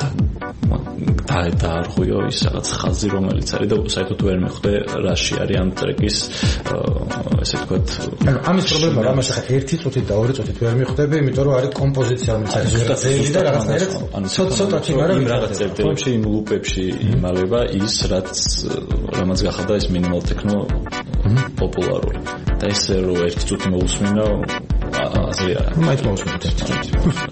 დაარღვიო ის რაღაც ხაზი, რომელიც არის და საერთოდ ვერ მიხვდე რაში არის ამ ტრეკის ესე ვთქვათ. ამის პრობლემა რა მას ახლა 1 წუთით და 2 წუთით ვერ მიხვდები, იმიტომ რომ არის კომპოზიცია, რომელიც არის ზუსტად და რაღაცნაირად ცოტათი, მაგრამ იმ რაღაც წერტილებში, იმ ლუპებში იმალება ის, რამაც გახდა ეს მინიმალ ტექნო პოპულარული. და ეს რო 1 წუთი მოусმინო, აზრი არა. მაინც მოусმინეთ 1 წუთი.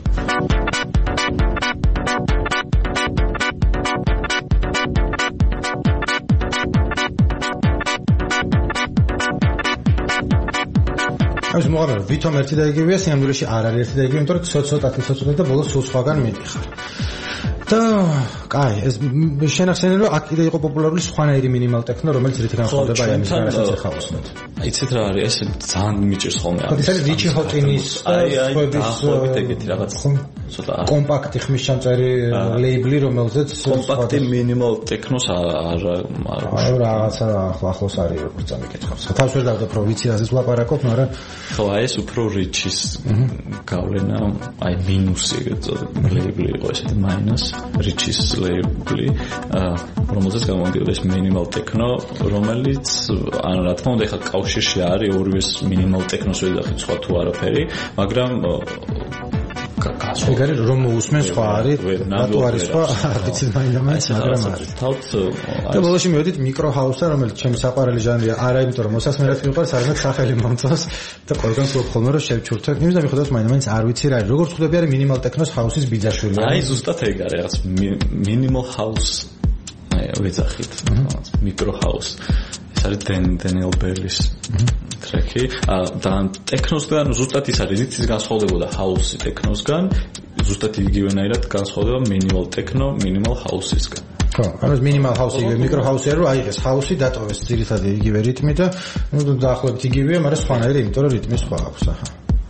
ეს მოგვარება ვითომ ერთი და იგივეა, სიამბულეში არ არის ერთი და იგივე, იმიტომ რომ ცოტა და ბოლოს სულ სხვაგან მიდიხარ. და კაი, ეს შენახსენე რომ აქ კიდე იყო პოპულარული სხვანაირი მინიმალ ტექნო, რომელიც რითი განსხვავდება აი ამის რასაც ახლა ვუსმენთ. იცით რა არის, ეს ძალიან მიჭირს ხოლმე. ეს არის რიჩი ჰოტინის დაახლოებით ეგეთი რაღაც ცოტა კომპაქტი ხმის ჩამწერი ლეიბლი, რომელზეც კომპაქტი მინიმალ ტექნოს არ რაღაცა ახლოს არის როგორც წამიკითხავს. თავს ვერ დავდებ რომ ვიცი რაზეც ვლაპარაკობ, მაგრამ ხო, აი ეს უფრო რიჩის გავლენა, აი მინუსი ლეიბლი იყო ესეთი მაინუს რიჩის ლეიბლი, რომელზეც გამოდიოდა ეს მინიმალ ტექნო, რომელიც ანუ რა თქმა უნდა ეხლა კავშირში არის ორივეს მინიმალ ტექნოს ვეძახით სხვა თუ არაფერი, მაგრამ ეგ არის რომ მოусმენ სხვა არის, რატო არის სხვა, არ ვიცი მაინც, მაგრამ არის. და ბოლოში მივედით მიკრო ჰაუსთან, რომელიც ჩემი საყვარელი ჟანრია, არა იმიტომ რომ მოსასმენად მიყვარს, არამედ სახელი მომწონს და ყველგან სულ ხოლმე რომ შევჩურთებ. იმის და მიხედავს მაინც არ ვიცი რა არის. როგორც ხვდები არის მინიმალ ტექნოს ჰაუსის ბიძაშვილი. აი ზუსტად ეგ არის, რაღაც მინიმალ ჰაუს ვეძახით მიკრო ჰაუს. ეს არის დენიელ ბერლის ტრეკი. და ტექნოსგან ზუსტად ის არის, ის განსხვავდებოდა ჰაუსი ტექნოსგან, ზუსტად იგივენაირად განსხვავდება მინიმალ ტექნო მინიმალ ჰაუსისგან. ხო, ამას მინიმალ ჰაუსი იგივე მიკრო ჰაუსია, რომ აიღეს ჰაუსი, დატოვეს ძირითადი იგივე რიტმი და ნუ დაახლოებით იგივეა, მაგრამ სხვანაირი, იმიტომ რომ რიტმი სხვა აქვს, აჰა.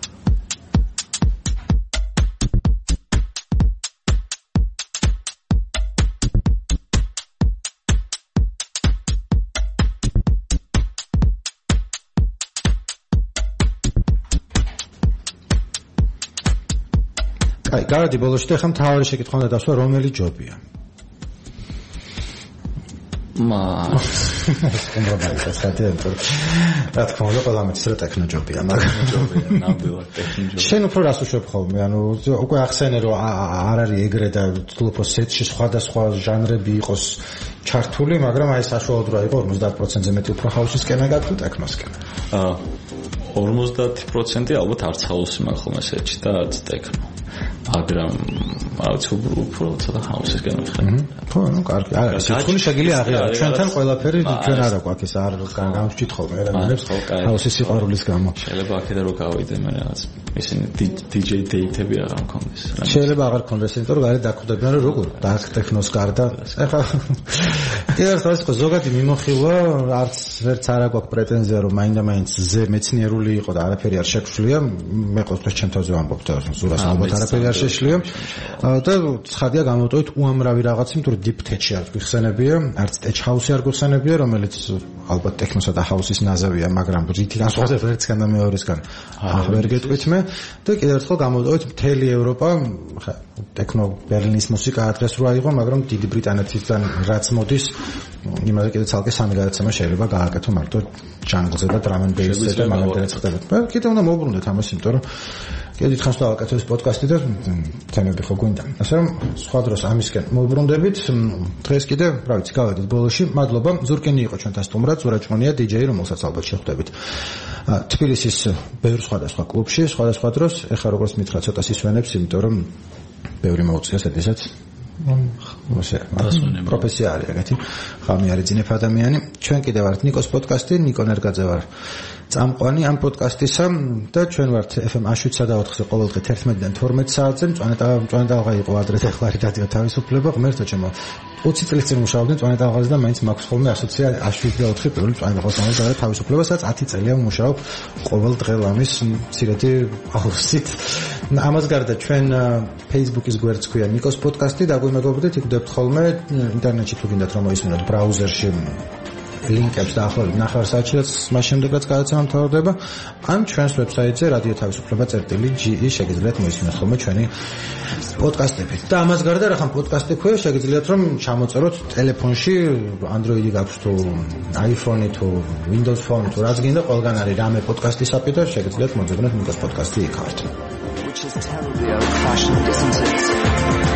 აი, გარდი ბოლოში და ხა მთავარი შეკითხვა უნდა დასვა, რომელი ჯობია? რა თქმა უნდა, ყველა მეც რა ტექნო ჯობია, მაგრამ ჯობია, ნამდვილად ტექნო ჯობია. შენ უფრო რას უშვებ ხოლმე? ანუ უკვე ახსენე რომ არ არის ეგრე და თლუფო სეტში სხვადასხვა ჟანრები იყოს ჩართული, მაგრამ აი საშუალოდ რა იყო 50%-ზე მეტი უფრო ჰაუსისკენა გაქვს თუ ტექნოსკენა? 50% ალბათ არც ჰაუსი მაქვს ხოლმე სეტში და არც ტექნო. მაგრამ არც უფრო ცოტა ჰაუსისკენ ვიხარ. ხო, ნუ კარგი. არა, სიტყვილი შეგიძლია აღიარა. ჩვენთან ყველაფერი ჩვენ არ აქვს ეს არ გამჩით ხოლმე ერამებს ჰაუსის სიყვარულის გამო. შეიძლება აქედან რო გავიდე მე რაღაც ისინი DJ date-ები არ მქონდეს. შეიძლება აღარ გქონდეს, იმიტომ რომ გარეთ დაკვდებიან რომ როგორ დაკ ტექნოს გარდა. ეხლა კიდევ ერთხელ ის ზოგადი მიმოხილვა, არც ვერც არ აქვს პრეტენზია რომ მაინდა-მაინც ზე მეცნიერული იყო და არაფერი არ შეგვშლია. მე ყოველთვის ჩემ თავზე ვამბობ და ზურას ალბათ არაფერი არ შეშლია. და ცხადია გამოვტოვეთ უამრავი რაღაც, იმიტომ რომ deep tech-ი არ გვიხსენებია, არც tech house-ი არ გვიხსენებია, რომელიც ალბათ ტექნოსა და ჰაუსის ნაზავია, მაგრამ რითი განსხვავდება ერთისგან და მეორისგან. ვერ გეტყვით მე და კიდევ ერთხელ გამოვტოვეთ მთელი ევროპა, ხა ტექნო ბერლინის მუსიკა ადრეს რო აიღო, მაგრამ დიდი ბრიტანეთიდან რაც მოდის, იმაზე კიდევ ცალკე სამი გადაცემა შეიძლება გააკეთო მარტო ჯანგლზე და drum and bass-ზე და მაგალითად ხდება. მე კიდევ უნდა მოვუბრუნდეთ ამას, იმიტომ რომ კიდევ დიდხანს დავაკეთე ეს პოდკასტი და თემები ხო გვინდა. ასე რომ სხვა დროს ამისკენ მოვუბრუნდებით. დღეს კიდევ, რა ვიცი, გავედით ბოლოში. მადლობა. ზურკინი იყო ჩვენთან სტუმრად, ზურაჭმონია DJ, რომელსაც ალბათ შეხვდებით თბილისის ბევრ სხვადასხვა კლუბში, სხვადასხვა დროს. ეხლა როგორც მითხრა, ცოტა სისვენებს, იმიტომ რომ ბევრი მოუწიოს ედესაც პროფესია არის ეგეთი. ხამი არის ძინებ ადამიანი. ჩვენ კიდევ ვართ ნიკოს პოდკასტი, ნიკო ნერგაძე ვარ წამყვანი ამ პოდკასტისა და ჩვენ ვართ FM 7-სა და 4-ზე ყოველდღე 11-დან 12 საათზე. მწვანე ტალღა იყო ადრე და ახლა არის რადიო თავისუფლება. ღმერთო ჩემო 20 წელს წინ მუშაობდი მწვანე ტალღაზე და მაინც მაქვს ხოლმე ასოციაცია 7 და 4 პირველი მწვანე ტალღაზე და თავისუფლება, სადაც 10 წელია ვმუშაობ ყოველდღე ლამის მცირედი პაუზით. ამას გარდა ჩვენ Facebook-ის გვერდს ქვია ნიკოს პოდკასტი, დაგვიმეგობრდეთ, იქ ვდებთ ხოლმე ინტერნეტში თუ გინდათ რომ მოისმინოთ ბრაუზერში ლინკებს დაახლოებით ნახევარსაათშიც მას შემდეგაც გადაცემა მთავრდება. ან ჩვენს ვებსაიტზე რადიო თავისუფლება.ge შეგიძლიათ მოისმინოთ ხოლმე ჩვენი პოდკასტები. და ამას გარდა რა ხან პოდკასტი ქვია, შეგიძლიათ რომ ჩამოწეროთ ტელეფონში, Android-ი გაქვს თუ iPhone-ი თუ Windows Phone-ი თუ რაც გინდა, ყველგან არის რამე პოდკასტის აპი და შეგიძლიათ მოძებნოთ ნიკოს პოდკასტი იქ. Which is terribly old-fashioned, isn't it?